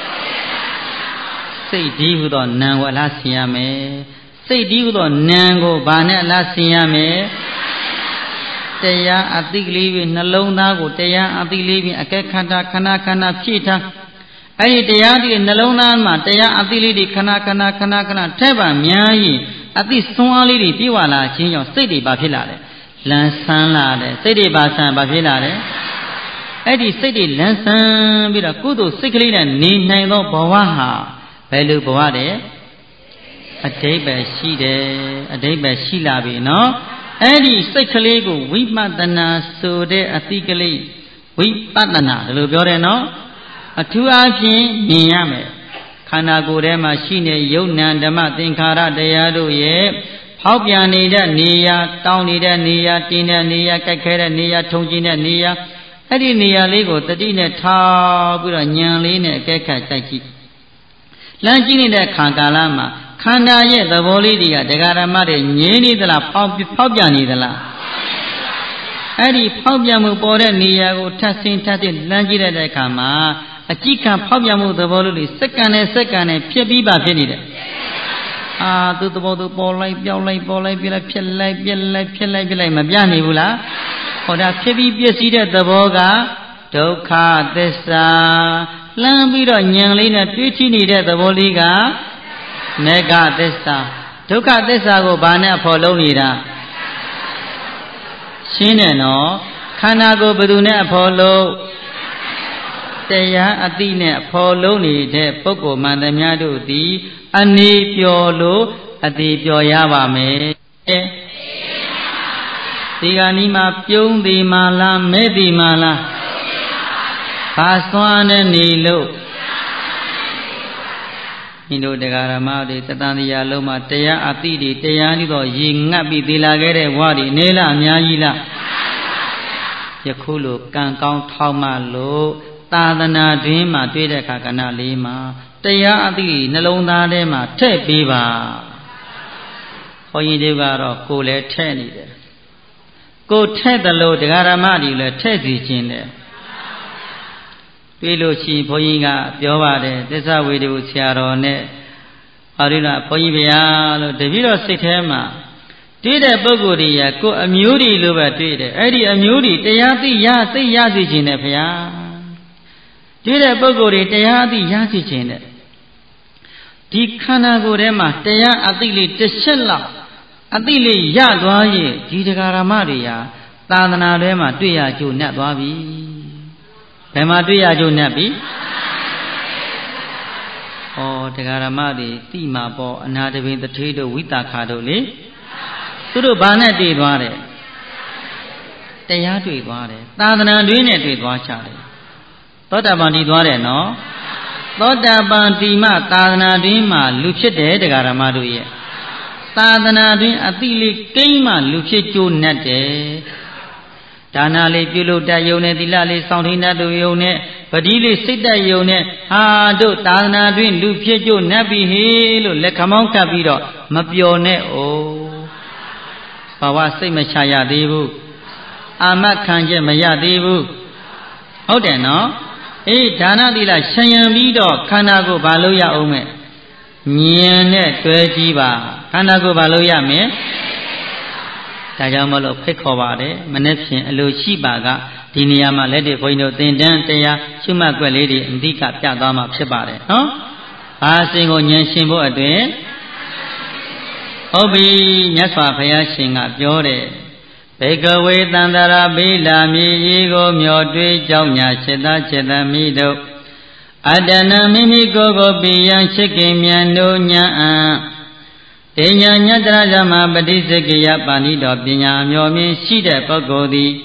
စိတ်ဒီဟုသောနာမ်ကိုအလှဆင်ရမယ်စိတ်ဒီဟုသောနာမ်ကိုဘာနဲ့အလှဆင်ရမယ်တရားအသိကလေးပြီးနှလုံးသားကိုတရားအသိလေးပြီးအကဲခန္ဓာခဏခဏဖြည့်ထားအဲ့ဒီတရားဒီနှလုံးသားမှာတရားအသိလေးတွေခဏခဏခဏခဏထက်ပါများရင်အသိစွမ်းအားလေးတွေပြေဝလာခြင်းကြောင့်စိတ်တွေဘာဖြစ်လာလဲလန်းဆန်းလာတယ်စိတ်တွေဘာဆန်းဘာဖြစ်လာလဲအဲ့ဒီစိတ်တွေလန်းဆန်းပြီးတော့ကုသိုလ်စိတ်ကလေးနဲ့နေနိုင်သောဘဝဟာဘယ်လိုဘဝတဲ့အဓိပ္ပာယ်ရှိတယ်အဓိပ္ပာယ်ရှိလာပြီနော်အဲ့ဒီစိတ်ကလေးကိုဝိပဿနာဆိုတဲ့အသိကလေးဝိပဿနာဒါလိုပြောတယ်နော်အထူးအားဖြင့်မြင်ရမယ်ခန္ဓာကိုယ်ထဲမှာရှိနေယုတ်နံဓမ္မသင်္ခါရတရားတို့ရဲ့ဖောက်ပြန်နေတဲ့နေရာတောင်းနေတဲ့နေရာတင်းတဲ့နေရာကြိုက်ခဲတဲ့နေရာထုံကျင်တဲ့နေရာအဲ့ဒီနေရာလေးကိုတတိနဲ့ထားပြီးတော့ဉာဏ်လေးနဲ့အကဲခတ်တိုက်ကြည့်လမ်းကြည့်နေတဲ့ခန္ဓာလားမှာခန္ဓာရဲ့သဘောလေးတွေကဒကာရမတွေငြင်းနေသလားဖောက်ဖောက်ပြန်နေသလားအဲ့ဒီဖောက်ပြန်မှုပေါ်တဲ့နေရာကိုထပ်ဆင်းထပ်တဲ့လမ်းကြည့်တဲ့အခါမှာအကြည့်ခံဖောက်ပြန်မှုသဘောလေးတွေစက္ကန့်နဲ့စက္ကန့်နဲ့ဖြစ်ပြီးပါဖြစ်နေတယ်အာသူသဘောသူပေါ်လိုက်ပြောင်းလိုက်ပေါ်လိုက်ပြလိုက်ဖြစ်လိုက်ပြက်လိုက်ဖြစ်လိုက်ပြလိုက်မပြနိုင်ဘူးလားဟောဒါဖြစ်ပြီးပြည့်စည်တဲ့သဘောကဒုက္ခသစ္စာလှမ်းပြီးတော့ဉာဏ်လေးနဲ့တွေးကြည့်နေတဲ့သဘောလေးကမေဃသစ္စာဒုက္ခသစ္စာကိုဘာနဲ့ဖော်လုံးနေတာရှင်းတယ်နော်ခန္ဓာကိုယ်ဘယ်သူနဲ့ဖော်လုံးတရားအတိနဲ့ဖော်လုံးနေတဲ့ပုဂ္ဂိုလ်မှန်သမျှတို့သည်အနေပျော်လို့အတိပျော်ရပါမယ်ဒီကနေ့မှာပြုံးသည်မလားမဲ့သည်မလားဘာစွမ်းနဲ့နေလို့မိတို့တရားဓမ္မတွေတတန်တရားလုံးမှာတရားအတိတွေတရားဤတော့ရေငတ်ပြီးသေးလာခဲ့တဲ့ဘဝတွေနေလားအများကြီးလားယခုလိုကံကောင်းထောက်မှလို့သာသနာတွင်မှာတွေ့တဲ့အခါကဏ္ဍလေးမှာတရားအတိနှလုံးသားထဲမှာထည့်ပေးပါဘုန်းကြီးတို့ကတော့ကိုယ်လည်းထည့်နေတယ်ကိုယ်ထည့်တယ်လို့တရားဓမ္မတွေလည်းထည့်စီခြင်းတယ်တွေ့လို့ရှိရင်ဘုန်းကြီးကပြောပါတယ်သစ္စာဝေဒုဆရာတော်နဲ့ဟာရိလားဘုန်းကြီးဗျာလို့တပည့်တော်စိတ်ထဲမှာတွေ့တဲ့ပုဂ္ဂိုလ်တွေကကိုယ်အမျိုးတွေလိုပဲတွေ့တယ်အဲ့ဒီအမျိုးတွေတရားသိရသိရသိခြင်းနဲ့ဗျာတွေ့တဲ့ပုဂ္ဂိုလ်တွေတရားသိရသိခြင်းနဲ့ဒီခန္ဓာကိုယ်ထဲမှာတရားအသိလေးတစ်ချက်လောက်အသိလေးရသွားရင်ဒီတရားဓမ္မတွေဟာသာသနာထဲမှာတွေ့ရကြုံနဲ့သွားပြီဘယ်မှာတွေ့ရကြုံနဲ့ပြီဩတရားဓမ္မတွေတိမှာပေါ့အနာတပင်တထေးတို့ဝိတာခါတို့လေသူတို့ဘာနဲ့တွေ့သွားတယ်တရားတွေ့သွားတယ်သာသနာတွင်နဲ့တွေ့သွားချတယ်သောတာပန်တည်သွားတယ်နော်သောတာပန်တည်မှသာသနာတွင်မှလူဖြစ်တယ်တရားဓမ္မတို့ရဲ့သာသနာတွင်အတိလေးကိန်းမှလူဖြစ်ကြိုးနဲ့တယ်ဒါနလေးပြုလို့တတ်ယုံနဲ့သီလလေးစောင့်ထိန်တတ်သူယုံနဲ့ပတိလေးစိတ်တတ်ယုံနဲ့ဟာတို့သာသနာတွင်လူဖြစ်ကြိုးနဲ့ပြီဟေလို့လက်ခမောင်းကပ်ပြီးတော့မပျော်နဲ့အိုဘဝစိတ်မချရသေးဘူးအာမခံချက်မရသေးဘူးဟုတ်တယ်နော်အေးဒါနသီလရှံရံပြီးတော့ခန္ဓာကိုယ်ဘာလို့ရအောင်မဲ့ဉာဏ်နဲ့တွဲကြည့်ပါခန္ဓာကိုယ်ဘာလို့ရမလဲဒါကြောင့်မလို့ဖိတ်ခေါ်ပါတယ်မနေ့ဖြင့်အလိုရှိပါကဒီနေရာမှာလက်တွေဘုန်းကြီးတို့သင်တန်းတရားရှုမှတ်ွက်လေးတွေအဓိကပြသွားမှာဖြစ်ပါတယ်နော်ဘာစဉ်ကိုဉာဏ်ရှင်ဖို့အတွင်ဟုတ်ပြီမြတ်စွာဘုရားရှင်ကပြောတယ်ဘေကဝေတန္တရာဘိလာမြေကြီးကိုမျောတွေးကြောင်းညာစေတစေတမိတို့အတ္တနာမိမိကိုယ်ကိုပိယံချစ်ခင်မြန်တို့ညာအံပညာညတရဇမပฏิစကိယပါဠိတော်ပညာမျောမြင်ရှိတဲ့ပုဂ္ဂိုလ်သည်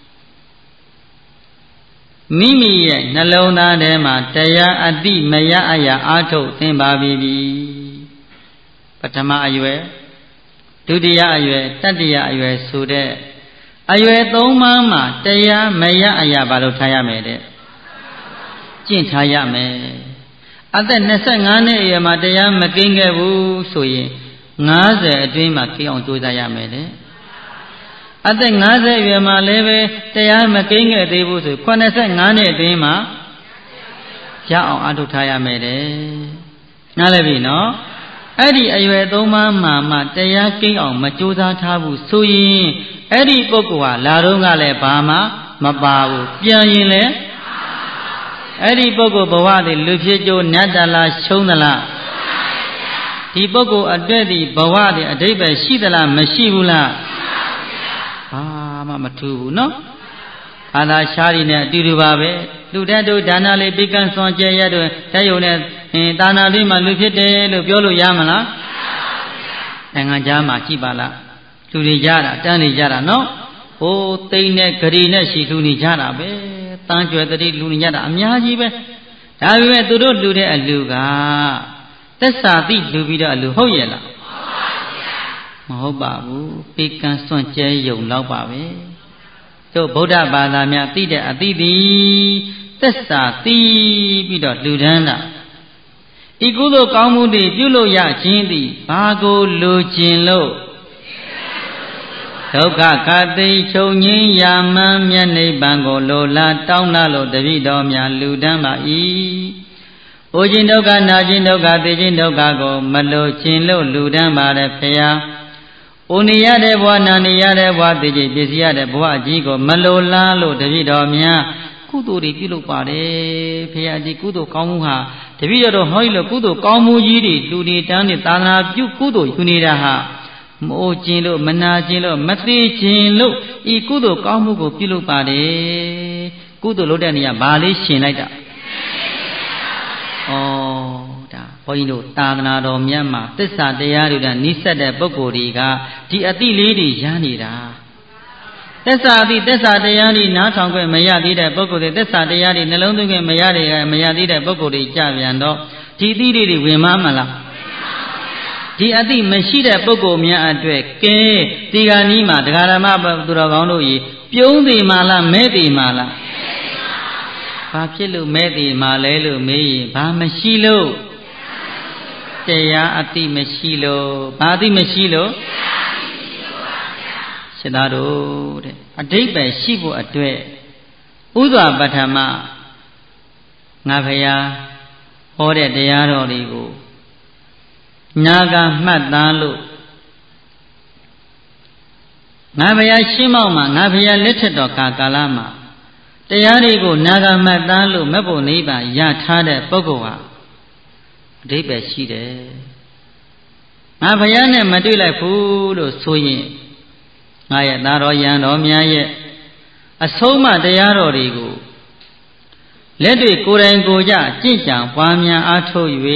မိမိရဲ့နှလုံးသားထဲမှာတရားအတိမရအရာအားထုတ်သင်ပါပြီပထမအရွယ်ဒုတိယအရွယ်တတိယအရွယ်ဆိုတဲ့အရွယ်သုံးပါးမှာတရားမရအရာဘာလို့ထားရမယ်တဲ့ကျင့်ထားရမယ်အသက်နှစ်ဆယ့်ငါးနှစ်အရွယ်မှာတရားမကင်းခဲ့ဘူးဆိုရင်ငါးဆယ်အတွင်းမှာကိအောင်ကြိုးစားရမယ်တဲ့အသက်ငါးဆယ်အရွယ်မှာလည်းပဲတရားမကင်းခဲ့သေးဘူးဆိုခုနှစ်ဆယ့်ငါးနှစ်အတွင်းမှာရအောင်အထုထားရမယ်တဲ့နားလည်ပြီနော်အဲ့ဒီအရွယ်သုံးပါးမှာမှတရားကိအောင်မကြိုးစားထားဘူးဆိုရင်အဲ့ဒီပုဂ္ဂိုလ်ဟာလာတော့ကလည်းဘာမှမပါဘူးပြန်ရင်လည်းအဲ့ဒီပုဂ္ဂိုလ်ဘဝတည်းလူဖြစ်ကြိုးနတ်တလားရှုံးသလားဒီပုဂ္ဂိုလ်အတွက်ဒီဘဝတည်းအတိပ္ပယ်ရှိသလားမရှိဘူးလားဘာမှမထူးဘူးနော်အာသာရှားရီနဲ့အတူတူပါပဲလူတဲ့တို့ဒါနလေးပိကံစွန်ကျဲရတို့တဲ့ယုံနဲ့တာနာလေးမှလူဖြစ်တယ်လို့ပြောလို့ရမလားနိုင်ငံခြားမှာကြည့်ပါလားလူတွေကြတာတန်းနေကြတာနော်ဟိုသိန်းနဲ့ဂရီနဲ့ရှိလူနေကြတာပဲတန်းကျွယ်တတိလူနေကြတာအများကြီးပဲဒါပေမဲ့သူတို့လူတဲ့အလူကသက်စာတိလူပြီးတော့အလူဟုတ်ရဲ့လားမဟုတ်ပါဘူးပိကံစွန့်ကျဲယုံလောက်ပါပဲတို့ဗုဒ္ဓဘာသာများသိတဲ့အသိသည်သက်စာသိပြီးတော့လူဒန်းတာဤကုသိုလ်ကောင်းမှုတွေပြုလို့ရခြင်းသည်ဘာကိုလိုချင်လို့ဒုက္ခခတိချုပ်ငင်းရာမှန်မြတ်နိဗ္ဗာန်ကိုလိုလားတောင်းလာလို့တပည့်တော်များလူဒန်းပါ၏အိုခြင်းဒုက္ခနာခြင်းဒုက္ခသိခြင်းဒုက္ခကိုမလိုချင်လို့လူဒန်းပါတယ်ဖေယ။အိုနေရတဲ့ဘဝနာနေရတဲ့ဘဝသိခြင်းပစ္စည်းရတဲ့ဘဝအကြီးကိုမလိုလားလို့တပည့်တော်များကုသိုလ်တွေပြုလုပ်ပါတယ်ဖေယဒီကုသိုလ်ကောင်းမှုဟာတပည့်တော်ဟောလို့ကုသိုလ်ကောင်းမှုကြီးတွေလူနေတန်းနေသာသနာပြုကုသိုလ်ယူနေတာဟာမအိုခြင်းလို့မနာခြင်းလို့မသိခြင်းလို့ဤကုသိုလ်ကောင်းမှုကိုပြုလုပ်ပါတယ်ကုသိုလ်လုပ်တဲ့နေရာဘာလေးရှင်လိုက်တာဩဒါဘုန်းကြီးတို့သာသနာတော်မြတ်မှာသစ္စာတရားတွေကနိစ္စတဲ့ပုဂ္ဂိုလ်တွေကဒီအတိလေးတွေရနေတာသစ္စာအတိသစ္စာတရားတွေနားထောင်ခွင့်မရသေးတဲ့ပုဂ္ဂိုလ်တွေသစ္စာတရားတွေနှလုံးသွင်းခွင့်မရတဲ့မရသေးတဲ့ပုဂ္ဂိုလ်တွေကြပြန်တော့ဒီအတိလေးတွေဝင်မမလားဒီအတိမရှိတဲ့ပုဂ္ဂိုလ်များအတွက်ကဲဒီကနီးမှာတရားဓမ္မသူတော်ကောင်းတို့ကြီးပြုံးသေးမှလားမဲသေးမှလားဘာဖြစ်လို့မဲသေးမှလဲလို့မေးရင်ဘာမရှိလို့တရားအတိမရှိလို့ဘာအတိမရှိလို့ရှင်သားတို့တဲ့အဓိပ္ပာယ်ရှိဖို့အတွက်ဥစွာပထမငါဖရာဟောတဲ့တရားတော်တွေကိုနာဂမှတ်သားလို့ငါဖရာရှင်းမောက်မှာငါဖရာလက်ထက်တော်ကာကာလမှာတရားတွေကိုနာဂမှတ်သားလို့မက်ဖို့နိဗ္ဗာန်ရထားတဲ့ပုဂ္ဂိုလ်ဟာအဓိပ္ပာယ်ရှိတယ်ငါဖရာနဲ့မတွေ့လိုက်ဘူးလို့ဆိုရင်ငါရဲ့သားတော်ယံတော်များရဲ့အဆုံးမတရားတော်တွေကိုလက်တွေကိုယ်တိုင်ကိုယ်ကြကြင့်ကြံပွားများအားထုတ်၍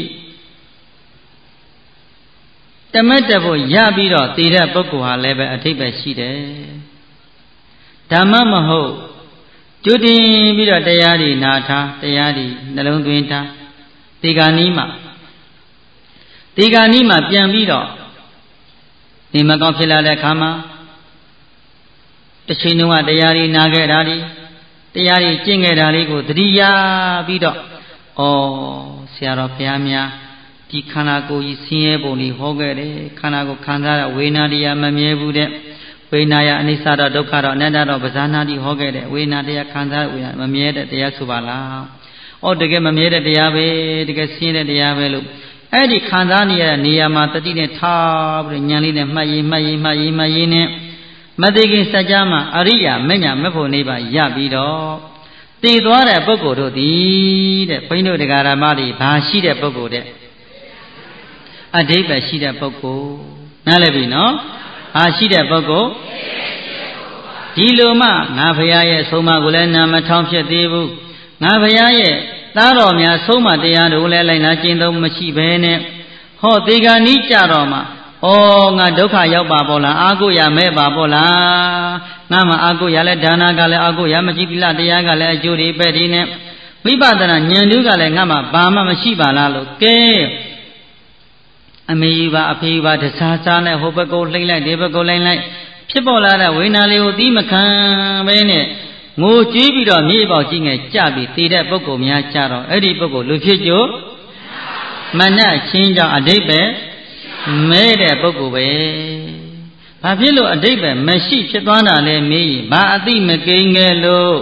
တမတ်တဖို့ရပြီးတော့တည်တဲ့ပုဂ္ဂိုလ်ဟာလည်းပဲအဓိပ္ပာယ်ရှိတယ်ဓမ္မမဟုတ်ကျွတ်တင်ပြီးတော့တရားတွေနာထားတရားတွေနှလုံးသွင်းထားဒီကနီးမှာဒီကနီးမှာပြန်ပြီးတော့ဒီမကောင်းဖြစ်လာတဲ့အခါမှာတစ်ချိန်လုံးကတရားတွေနာခဲ့တာတွေတရားတွေကျင့်ခဲ့တာလေးကိုသတိရပြီးတော့ဩဆရာတော်ဘုရားများဒီခန္ဓာကိုယ်ကြီးဆင်းရဲပုံတွေဟောခဲ့တယ်ခန္ဓာကိုယ်ခံစားရဝေဒနာတရားမမြဲဘူးတဲ့ဝေဒနာယအနိစ္စတော့ဒုက္ခတော့အနတ္တတော့ပဇာနာတိဟောခဲ့တယ်ဝေဒနာတရားခံစားဝေဒနာမမြဲတဲ့တရားဆိုပါလားဩတကယ်မမြဲတဲ့တရားပဲတကယ်ဆင်းရဲတဲ့တရားပဲလို့အဲ့ဒီခံစားနေရတဲ့နေရာမှာတတိနဲ့ထားပြီးဉာဏ်လေးနဲ့မှတ်ရင်မှတ်ရင်မှတ်ရင်မှတ်ရင်နဲ့မသိခင်စัจ जा မှာအရိယာမညာမဖို့နေပါရပြီးတော့တည်သွားတဲ့ပုဂ္ဂိုလ်တို့သည်တဲ့ဘုန်းကြီးတို့တရားဓမ္မတွေဘာရှိတဲ့ပုဂ္ဂိုလ်တဲ့အဓိပ္ပာယ်ရှိတဲ့ပုဂ္ဂိုလ်နားလည်ပြီနော်ဘာရှိတဲ့ပုဂ္ဂိုလ်ဒီလိုမှငါဘုရားရဲ့ဆုံးမကိုလည်းနာမထောင်ဖြစ်သေးဘူးငါဘုရားရဲ့သားတော်များဆုံးမတရားတို့လည်းလိုက်နာကျင့်သုံးမရှိဘဲနဲ့ဟောဒီကနီးကြတော့မှဩငါဒုက္ခရောက်ပါပေါ့လားအာကိုရမဲ့ပါပေါ့လားငါမှအာကိုရလဲဒါနာကလည်းအာကိုရမရှိသီလတရားကလည်းအကျိုးတွေပဲ့ဒီနဲ့ဝိပဿနာဉာဏ်တို့ကလည်းငါမှဘာမှမရှိပါလားလို့ကဲအမေပါအဖေပါတစားစားနဲ့ဟိုဘက်ကိုလှိမ့်လိုက်ဒီဘက်ကိုလှိမ့်လိုက်ဖြစ်ပေါ်လာတဲ့ဝိညာဉ်လေးကိုသိမခံပဲနဲ့ငိုကြွေးပြီးတော့မြေပေါက်ကြီးငယ်ကြပြီးတည်တဲ့ပုဂ္ဂိုလ်များကြတော့အဲ့ဒီပုဂ္ဂိုလ်လူဖြစ်ကြမနတ်ချင်းကြောင့်အဓိပ္ပာယ်မဲတဲ့ပုဂ္ဂိုလ်ပဲဘာဖြစ်လို့အဓိပ္ပာယ်မရှိဖြစ်သွားတာလဲမေးရင်ဘာအသိမကိန်းခဲ့လို့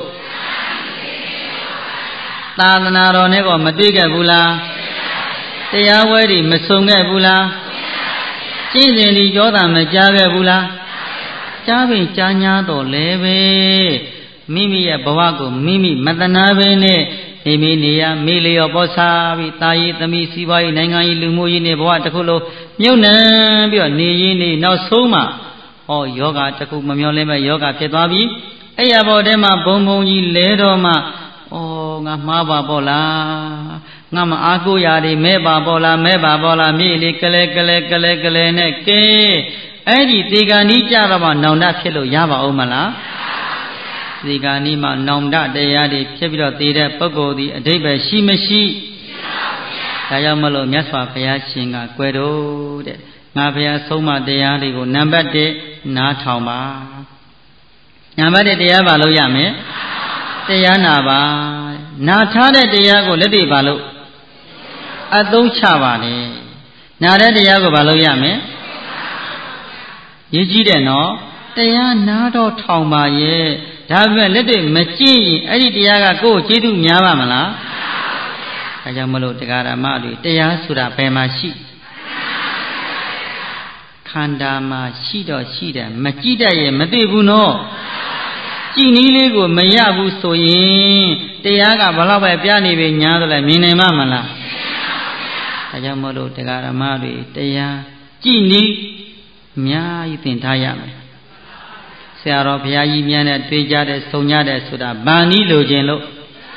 သာသနာတော်နဲ့ကောမတွေ့ခဲ့ဘူးလားတရားဝဲတွေမစုံခဲ့ဘူးလားကျင့်စဉ်ဒီကြောတာမကြားခဲ့ဘူးလားကြားပင်ကြားညာတော့လဲပဲမိမိရဲ့ဘဝကိုမိမိမတနာပဲနဲ့မိမိနေရမိလျော်ပေါ်စားပြီးတာရေးသမီးစီးပွားရေးနိုင်ငံရေးလူမှုရေးနဲ့ဘဝတစ်ခုလုံးမြုပ်နှံပြီးတော့နေရင်းနေနောက်ဆုံးမှဟောယောဂတစ်ခုမမျောလဲမဲ့ယောဂဖြစ်သွားပြီအဲ့ရပေါ်ထဲမှာဘုံဘုံကြီးလဲတော့မှဩငါမှားပါပေါ့လားငါမအားကိုးရတယ်မဲ့ပါပေါ့လားမဲ့ပါပေါ့လားမြေလေးကလဲကလဲကလဲကလဲနဲ့ကဲအဲ့ဒီတေဂာနီးကြတော့မှနောင်တဖြစ်လို့ရပါဦးမလားဒီကနေ့မှနောင်တတရားတွေဖြစ်ပြီးတော့တည်တဲ့ပုဂ္ဂိုလ်ဒီအဓိပ္ပာယ်ရှိမရှိရှိပါဗျာဒါကြောင့်မလို့မြတ်စွာဘုရားရှင်ကကွယ်တော်တဲ့ငါဘုရားဆုံးမတရားတွေကိုနံပါတ်တစ်နားထောင်ပါနံပါတ်တစ်တရားပါလို့ရမယ်တရားနာပါနာထားတဲ့တရားကိုလက်တွေ့ပါလို့အသုံးချပါလေနာတဲ့တရားကိုပါလို့ရမယ်ရေးကြည့်တယ်နော်တရားနာတော့ထောင်ပါရဲ့ဒါပေမဲ့လက်တွေ့မကြည့်ရင်အဲ့ဒီတရားကကိုယ့်ကိုကျေးဇူးများပါမလားဒါကြောင့်မလို့တရားဓမ္မတွေတရားဆိုတာဘယ်မှာရှိခန္ဓာမှာရှိတော့ရှိတယ်မကြည့်တတ်ရင်မသိဘူးနော်ကြည်နည်းလေးကိုမရဘူးဆိုရင်တရားကဘလောက်ပဲပြနေပြီညာဆိုလည်းမြင်နိုင်မှာမလားဒါကြောင့်မလို့တရားဓမ္မတွေတရားကြည်နည်းအများကြီးသင်ထားရမယ်ဆရာတော်ဘုရားကြီးများနဲ့တွေ့ကြတဲ့ဆုံကြတဲ့ဆိုတာဗာနီးလိုခြင်းလို့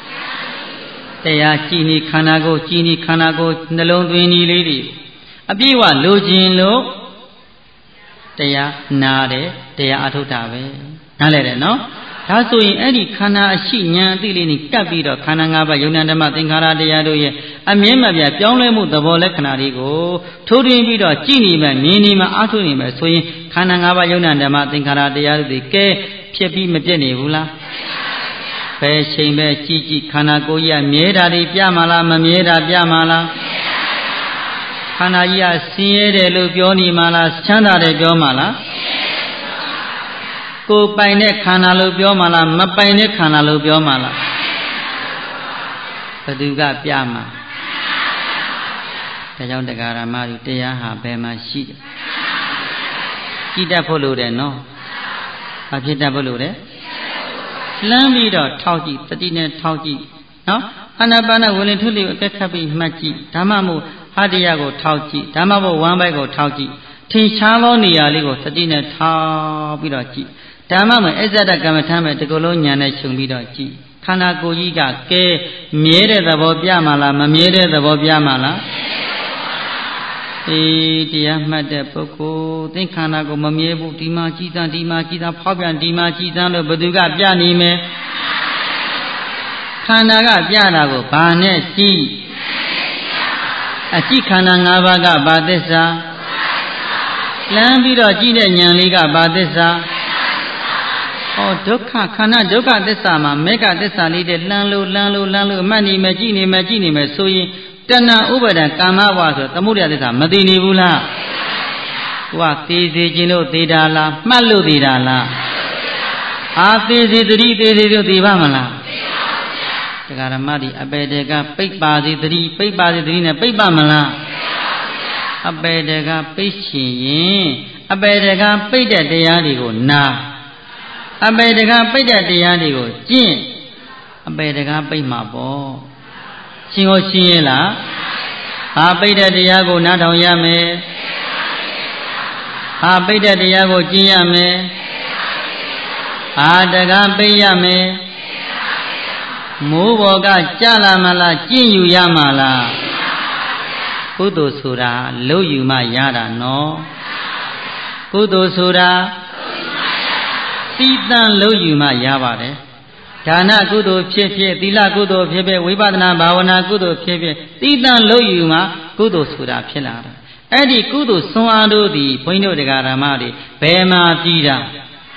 တရားကြည်နည်းခန္ဓာကိုယ်ကြည်နည်းခန္ဓာကိုယ်နှလုံးသွင်းနည်းလေးတွေအပြည့်အဝလိုခြင်းလို့တရားနာတယ်တရားအထုတ်တာပဲနားလည်တယ်နော်ဒါဆိုရင်အဲ့ဒီခန္ဓာအရှိဉာဏ်အသိလေးနဲ့ကပ်ပြီးတော့ခန္ဓာ၅ပါးယုံနာဓမ္မသင်္ခါရတရားတို့ရဲ့အမြဲမပြတ်ပြောင်းလဲမှုသဘောလက္ခဏာတွေကိုထိုးထွင်းပြီးတော့ကြည်နေမှမြင်နေမှအားထုတ်နေမှဆိုရင်ခန္ဓာ၅ပါးယုံနာဓမ္မသင်္ခါရတရားတို့တွေကဲဖြစ်ပြီးမပြတ်နေဘူးလားဘယ်ချိန်ပဲကြည်ကြည်ခန္ဓာကိုယ်ကြီးကမြဲတာတွေပြမှာလားမမြဲတာပြမှာလားခန္ဓာကြီးကဆင်းရဲတယ်လို့ပြောနေမှာလားချမ်းသာတယ်ပြောမှာလားကိုယ်ပိုင်တဲ့ခန္ဓာလို့ပြောမှာလားမပိုင်တဲ့ခန္ဓာလို့ပြောမှာလားဘယ်သူကပြမှာဒါကြောင့်တရားဓမ္မတွေတရားဟာဘယ်မှာရှိတယ်ကြည်တတ်ဖို့လိုတယ်နော်ဘာဖြစ်တတ်ဖို့လိုတယ်လှမ်းပြီးတော့ထောက်ကြည့်တတိနဲ့ထောက်ကြည့်နော်အာနာပါနဝင်လေထုလေးကိုအကက်ခတ်ပြီးမှတ်ကြည့်ဓမ္မမို့ဟာတရားကိုထောက်ကြည့်ဓမ္မမို့ဝမ်းပိုက်ကိုထောက်ကြည့်ထင်ရှားသောနေရာလေးကိုတတိနဲ့ထောက်ပြီးတော့ကြည့်ဓမ္မမှာအစ္ဆဒကမ္မထမ်းမဲ့ဒီကုလုံးညာနဲ့ခြုံပြီးတော့ကြည့်ခန္ဓာကိုယ်ကြီးကကဲမြဲတဲ့သဘောပြမှာလားမမြဲတဲ့သဘောပြမှာလားအေးတရားမှတ်တဲ့ပုဂ္ဂိုလ်သင်္ခန္ဓာကိုမမြဲဘူးဒီမှာကြည်သံဒီမှာကြည်သံဖောက်ပြန်ဒီမှာကြည်သံလို့ဘယ်သူကပြနေမယ်ခန္ဓာကပြတာကိုဘာနဲ့ကြည့်အကြည့်ခန္ဓာ၅ပါးကဘာသစ္စာလမ်းပြီးတော့ကြည့်တဲ့ဉာဏ်လေးကဘာသစ္စာဩဒုက္ခခန္ဓာဒုက္ခသစ္စာမှာမေဃသစ္စာလေးတဲ့လှမ်းလို့လှမ်းလို့လှမ်းလို့မှတ်နေမယ်ကြည့်နေမယ်ကြည့်နေမယ်ဆိုရင်တဏှာဥပါဒံကာမဘဝဆိုသမုဒယသစ္စာမသိနေဘူးလားကိုကသေစေခြင်းလို့သေတာလားမှတ်လို့သေတာလားအာသေစေတတိသေစေလို့သေပါမလားတရားဓမ္မဒီအပေတေကပိတ်ပါစေတတိပိတ်ပါစေတတိနဲ့ပိတ်ပါမလားအပေတကပိတ်ချင်ရင်အပေတကပိတ်တဲ့တရားတွေကိုနာအပေတကပိတ်တဲ့တရားတွေကိုကျင့်အပေတကပိတ်မှာပေါ့ရှင်းကိုရှင်းရလားဘာပိတ်တဲ့တရားကိုနားထောင်ရမယ်ဘာပိတ်တဲ့တရားကိုကျင့်ရမယ်ဘာတကပိတ်ရမယ်မိုးပေါ်ကကြလာမလားကျင့်ယူရမှာလားကုသိုလ်ဆိုတာလုပ်ယူမှရတာနော်ကုသိုလ်ဆိုတာစီတန်လုပ်ယူမှရပါတယ်ဒါနကုသိုလ်ဖြစ်ဖြစ်သီလကုသိုလ်ဖြစ်ဖြစ်ဝိပဿနာဘာဝနာကုသိုလ်ဖြစ်ဖြစ်စီတန်လုပ်ယူမှကုသိုလ်ဆိုတာဖြစ်လာတယ်အဲ့ဒီကုသိုလ်ဆွမ်းအားတို့သည်ဘုန်းကြီးတို့တရားဓမ္မတွေဘယ်မှာကြည်တာ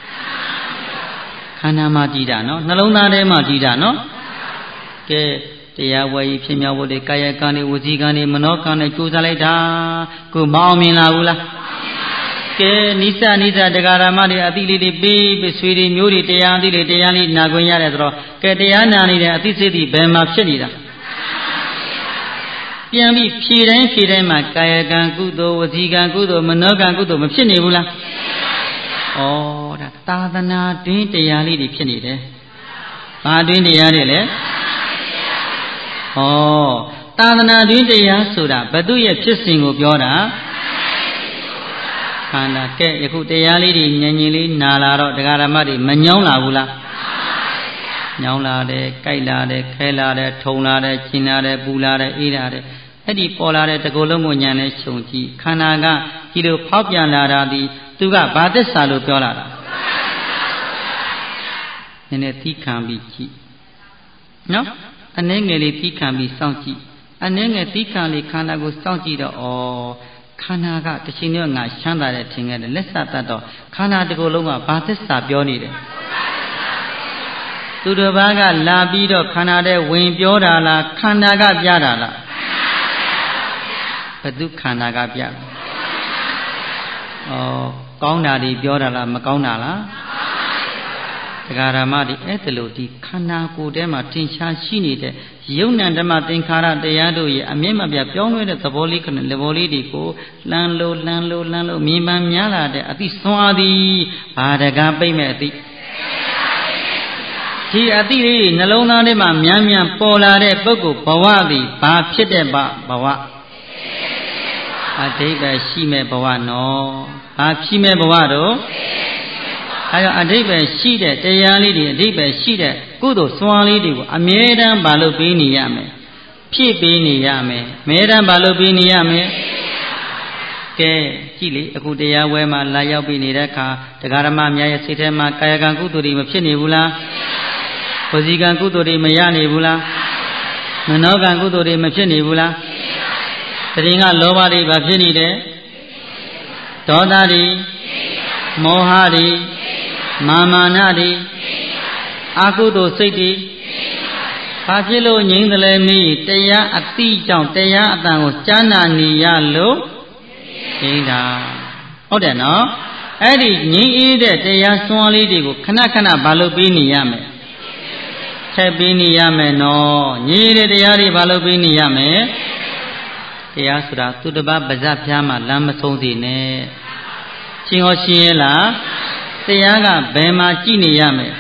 ခန္ဓာမှာကြည်တာနော်နှလုံးသားထဲမှာကြည်တာနော်ကဲတရားဝယ်ကြီးဖြစ်မြောက်ဖို့ဒီကာယကံတွေဝစီကံတွေမနောကံတွေကြိုးစားလိုက်တာကိုမအောင်မြင်လာဘူးလားကဲနိစ္စနိစ္စတရားဓမ္မတွေအတိလေးတွေပေးပြီးဆွေတွေမျိုးတွေတရားအတိလေးတရားလေးနာခွင့်ရတယ်ဆိုတော့ကဲတရားနာနေတဲ့အတိစိတ်ဒီဘယ်မှာဖြစ်နေတာပြန်ပြီးဖြည့်တိုင်းဖြည့်တိုင်းမှာကာယကံကုသိုလ်ဝစီကံကုသိုလ်မနောကံကုသိုလ်မဖြစ်နေဘူးလားဩဒါသာသနာတွင်တရားလေးတွေဖြစ်နေတယ်ဘာတွင်တရားတွေလဲဩသာသနာတွင်တရားဆိုတာဘု து ရဲ့ဖြစ်စဉ်ကိုပြောတာခန္ဓာကဲယခုတရားလေးတွေညင်ညင်လေးနာလာတော့တရားဓမ္မတွေမညောင်းလာဘူးလားညောင်းလာတယ်ကြိုက်လာတယ်ခဲလာတယ်ထုံလာတယ်ကျင်လာတယ်ပူလာတယ်အေးလာတယ်အဲ့ဒီပေါ်လာတဲ့တကူလုံးကိုညံနဲ့ခြုံကြည့်ခန္ဓာကဒီလိုဖောက်ပြန်လာတာဒီသူကဘာသစ္စာလို့ပြောလာတာနည်းနည်းသီးခံပြီးကြည့်နော်အနည်းငယ်လေးသီးခံပြီးစောင့်ကြည့်အနည်းငယ်သီးခံလေးခန္ဓာကိုစောင့်ကြည့်တော့ဩခန္ဓာကတစ်ချိန်တော့ငါချမ်းသာတယ်ထင်ခဲ့တယ်လက်စတတ်တော့ခန္ဓာတကူလုံးကဘာသစ္စာပြောနေတယ်သူတစ်ပါးကလာပြီးတော့ခန္ဓာတဲ့ဝင်ပြောတာလားခန္ဓာကပြတာလားဘသူခန္ဓာကပြဩကောင်းတာတွေပြောတာလားမကောင်းတာလားတရားဓမ္မတွေအဲ့ဒါလို့ဒီခန္ဓာကိုယ်ထဲမှာတင်ရှားရှိနေတဲ့ယုံ nant ဓမ္မသင်္ခါရတရားတို့ရဲ့အမြင့်မပြပြောင်းလဲတဲ့သဘောလေးခဏသဘောလေးတွေကိုလှမ်းလို့လှမ်းလို့လှမ်းလို့မြင်ပန်းများလာတဲ့အတိစွမ်းအားသည်ဘာတကားပိတ်မဲ့အတိဒီအတိလေးနှလုံးသားထဲမှာမြန်မြန်ပေါ်လာတဲ့ပုဂ္ဂိုလ်ဘဝသည်ဘာဖြစ်တဲ့ဘဝအဓိပ္ပာယ်ရှိမဲ့ဘဝနော်ဘာဖြစ်မဲ့ဘဝတော့အဲဒါအဓိပ္ပာယ်ရှိတဲ့တရားလေးတွေအဓိပ္ပာယ်ရှိတဲ့ကုသိုလ်စွမ်းလေးတွေကိုအမြဲတမ်းဘာလို့ပေးနေရမယ်ဖြည့်ပေးနေရမယ်အမြဲတမ်းဘာလို့ပေးနေရမယ်ကဲကြည့်လေအခုတရားဝဲမှာလာရောက်ပြီးနေတဲ့အခါတရားဓမ္မများရဲ့စိတ်ထဲမှာကာယကံကုသိုလ်တွေမဖြစ်နေဘူးလားဝစီကံကုသိုလ်တွေမရနေဘူးလားမနောကံကုသိုလ်တွေမဖြစ်နေဘူးလားတရင်ကလောဘတွေဘာဖြစ်နေတယ်ဒေါသတွေမောဟတွေမာမာနတွေအာကုသိုလ်စိတ်တွေဘာဖြစ်လို့ငြိမ့်တယ်လဲမေးတရားအတိကြောင့်တရားအတန်ကိုကြားနာနေရလို့ငြိမ့်တာဟုတ်တယ်နော်အဲ့ဒီငြိမ့်အေးတဲ့တရားစွမ်းလေးတွေကိုခဏခဏဘာလို့ပေးနေရမလဲထည့်ပေးနေရမယ်နော်ငြိမ့်တဲ့တရားတွေဘာလို့ပေးနေရမလဲတရားဆိုတာသူတစ်ပါးပါဇက်ပြားမှာလမ်းမဆုံးစေနဲ့ရှင်းဟောရှင်းရဲ့လားတရားကဘယ်မှာကြည့်နေရမယ်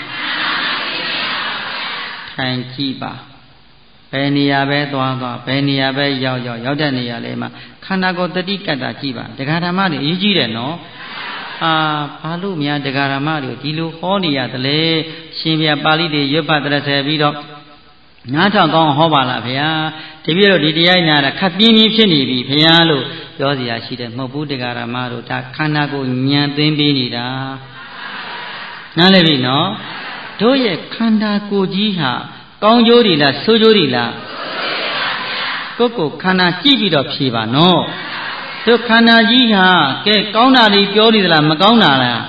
ထိုင်ကြည့်ပါဘယ်နေရာပဲသွားသွားဘယ်နေရာပဲရောက်ရောက်ရောက်တဲ့နေရာလေးမှာခန္ဓာကိုယ်တတိကတ္တာကြည့်ပါတရားဓမ္မတွေအရေးကြီးတယ်နော်အာဘာလို့များတရားဓမ္မတွေဒီလိုဟောနေရတယ်လေရှင်ပြပါဠိတွေရွတ်ပတ်တဲ့ဆယ်ပြီးတော့နားထောင်ကောင်းဟောပါလားဗျာတပည့်တို့ဒီတရားညာတာခပ်ပြင်းပြင်းဖြစ်နေပြီဗျာလို့ပြောစရာရှိတယ်မဟုတ်ဘူးတရားဓမ္မတို့ဒါခန္ဓာကိုညံသိမ်းပေးနေတာနားလည်ပြီနော်တို့ရဲ့ခန္ဓာကိုယ်ကြီးဟာကောင်းကျိုးတွေလားဆိုးကျိုးတွေလားကိုယ်ကိုခန္ဓာကြည့်ပြီးတော့ဖြေပါနော်တို့ခန္ဓာကြီးဟာကဲကောင်းတာတွေပြောနေသလားမကောင်းတာလား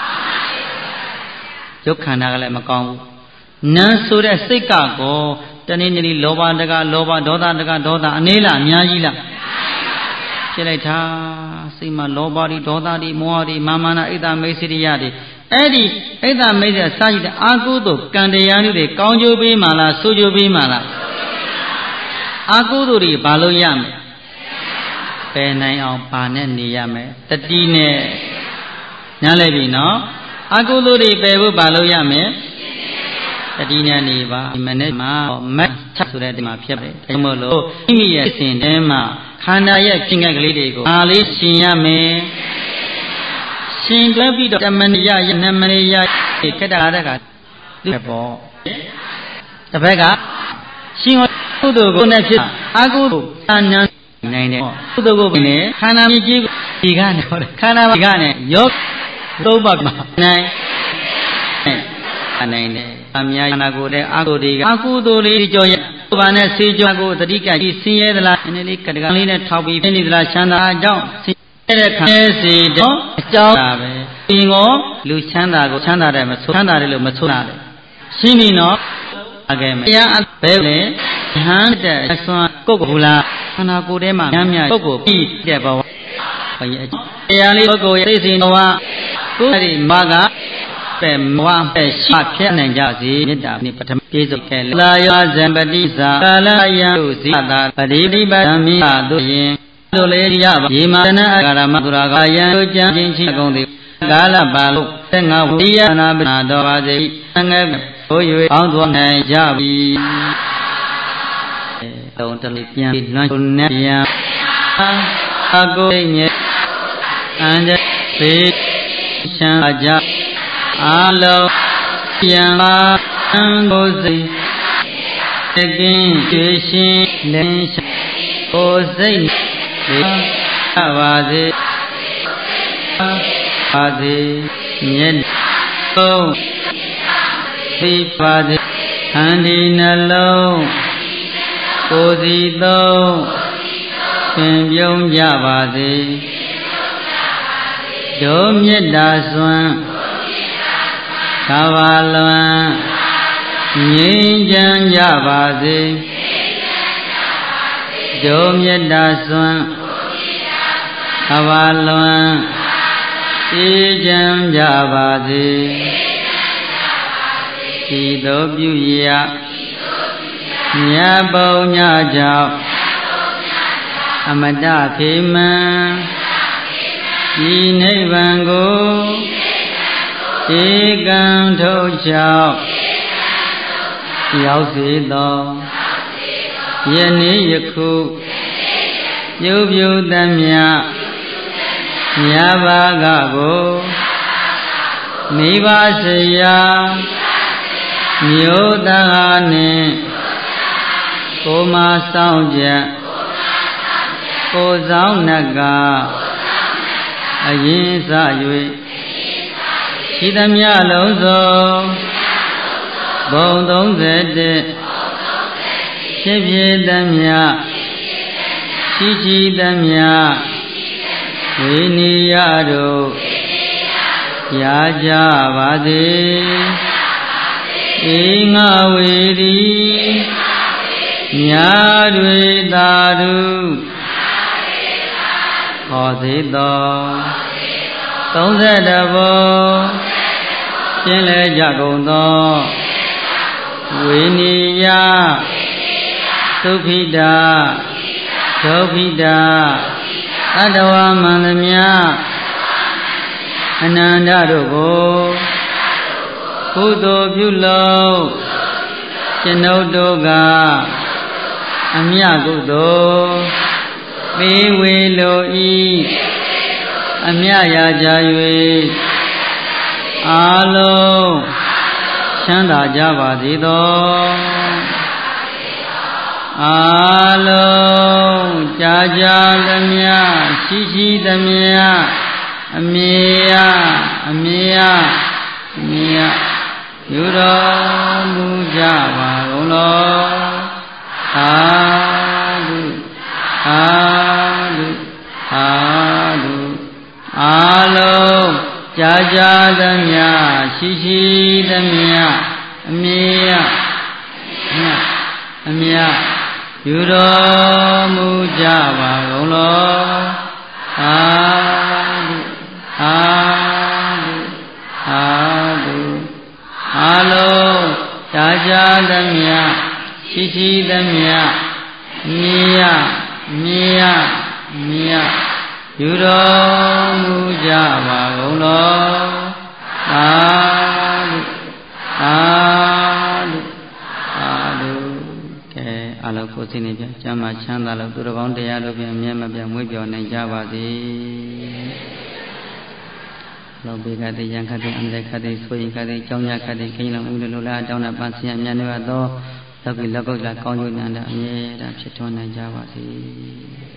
ရုပ်ခန္ဓာကလည်းမကောင်းဘူးနာဆိုတဲ့စိတ်ကကောတနေ့နေ့လောဘတကလောဘဒေါသတကဒေါသအနေလားအများကြီးလားဖြစ်လိုက်တာစိတ်မှာလောဘတွေဒေါသတွေမောဟတွေမာမာနအိတ်တမိတ်စိရိယတွေအဲ့ဒီအိတ်တမိတ်စိရိယစာကြည့်တဲ့အာကုသို့ကံတရားတွေကောင်းကျိုးပေးမှလားဆိုးကျိုးပေးမှလားအာကုသို့တွေဘာလို့ရမလဲဘပယ်နိုင်အောင်ပါနဲ့နေရမယ်တတိနဲ့နားလည်ပြီနော်အကုသိုလ်တွေပယ်ဖို့ပါလို့ရမယ်တတိနဲ့နေပါဒီမနေ့မှာမတ်ချက်ဆိုတဲ့ဒီမှာဖြစ်တယ်ဒါမို့လို့မိမိရဲ့စဉ်ထဲမှာခန္ဓာရဲ့ဖြစ်ငက်ကလေးတွေကိုအားလေးရှင်ရမယ်ရှင်တွဲပြီးတော့တမဏိယယနမဏိယခက်တာတဲ့ကသူ့ပေါ့တစ်ဖက်ကရှင်ကုသိုလ်ကိုနဲ့ဖြစ်အကုသိုလ်အနန္တနိုင်တယ်ကုသိုလ်ကိုနဲ့ခန္ဓာမြစ်ကြီးကိုဒီကနဲ့ဟောတယ်ခန္ဓာဒီကနဲ့ယောသုံးပါးမှာနိုင်နိုင်တယ်အများခန္ဓာကိုယ်တဲ့အကုသိုလ်ကအကုသိုလ်လေးကြောရဘာနဲ့စေကြောကိုတတိကကြီးဆင်းရဲသလားနည်းလေးကတကလေးနဲ့ထောက်ပြီးနေသလားချမ်းသာအကြောင်းဆင်းရဲတဲ့ခံစေတော့အကြောင်းပါပဲဒီကောလူချမ်းသာကိုချမ်းသာတယ်မဆိုးချမ်းသာတယ်လို့မဆိုးရတယ်ရှင်းပြီနော်အကဲမယ်တရားဘယ်လဲဟန်တဲ့အစွမ်းကိုယ်ကိုလားခန္ဓာကိုယ်ထဲမှာများများပုဂ္ဂိုလ်ပြီးတဲ့ဘဝတရားလေးပုဂ္ဂိုလ်ရဲ့သိစဉ်ဘဝကိုယ်ဒီမှာကပဲမဝပဲရှိဖြစ်နိုင်ကြစေမေတ္တာနှင့်ပထမပြေစုခဲ့လာယောဇံပတိသာကာလယံဇိတာပရိပိပဓမ္မိတို့ယင်တို့လေရပါယေမာနအကာရမသုရာကာယံတို့ကြံချင်းချင်းကုန်သည်ကာလပါလို့သငါဝိယနာပနာတော်ပါစေငဲ့ဘိုး၍အောင်းသွားနိုင်ကြပြီတုံးတလိပြန်လွန်နေပြန်အကိုိမြေအန္တပေရှံအကြအာလုံးပြန်ပါအံကိုစိတကင်းကျွေရှင်လင်းရှကိုစိတ်လေပါစေပါစေမြတ်ဆုံးသိပါစေခန္ဒီနှလုံးကိုယ်စီသုံးပင်ပြုံးကြပါစေဒုမေတ္တာစွမ်းသာဝလွန်ငြိမ်းချမ်းကြပါစေဒုမေတ္တာစွမ်းသာဝလွန်အေးချမ်းကြပါစေဤသို့ပြုရမြတ်ဘုံညကြောင့်အမတခေမံဤနိဗ္ဗာန်ကိုဧကံထုတ်ချောက်ရောက်စေသောယနေ့ယခုပြုပြုသမျှမြတ်ဘာကကိုမိဘဆရာမြို့သားနှင့်ကိုမဆောင်ချက်ကိုဆောင်နကအရင်စ၍ရှိသမျှလုံးစုံဘုံသုံးဆယ်တစ်ဖြစ်ဖြစ်သမျှရှိရှိသမျှဝိနိယတို့ရာကြပါစေဧငါဝေရီညာတွေသာဓုဟောစေသောသုံးဆယ်တဘောရှင်းလဲကြကုန်သောဝိနိယသုခိတာဒုက္ခိတာအတ္တဝမန္တမြအနန္တတို့ကိုကုသိုလ်ပြုလို့ကျွန်ုပ်တို့ကအမြကုသိုလ်ပေးဝေလိုဤအမြရာကြ၍အာလုံးချမ်းသာကြပါစေသောအာလုံးကြာကြာသမျှရှိရှိသမျှအမေယအမေယအမေယယူတော်မူကြပါကုန်လောသာဓုသာဓုသာဓုအာလုံးကြာကြာသမျှရှိရှိသမျှအမေယအမေယယူတော်မူကြပါကုန်လောသာဓုသာဓုသာဓုအာလုံးကြာကြာသမျှရှိရှိသမျှအမေယအမေယအမြတ်ယူတော်မူကြပါကုန်တော်သာဓုသာဓုသာဓုကဲအလုံးကိုယ်စိတ်နဲ့ကျမ်းမာချမ်းသာလို့သူတော်ကောင်းတရားတို့ပြန်မြဲမပြတ်မွေးပြော်နိုင်ကြပါစေလောဘေကတိယံခတိအန္တခတိဆိုရင်ခတိကြောင်းရခတိခိဉ္လုံးဥဒ္ဒလိုလားအကြောင်းနဲ့ပန်းစင်ရမြတ်နေသောလောကီလောကုတ္တရာကောင်းကျိုးဉာဏ်နဲ့အမြဲတမ်းဖြစ်ထွန်းနိုင်ကြပါစေ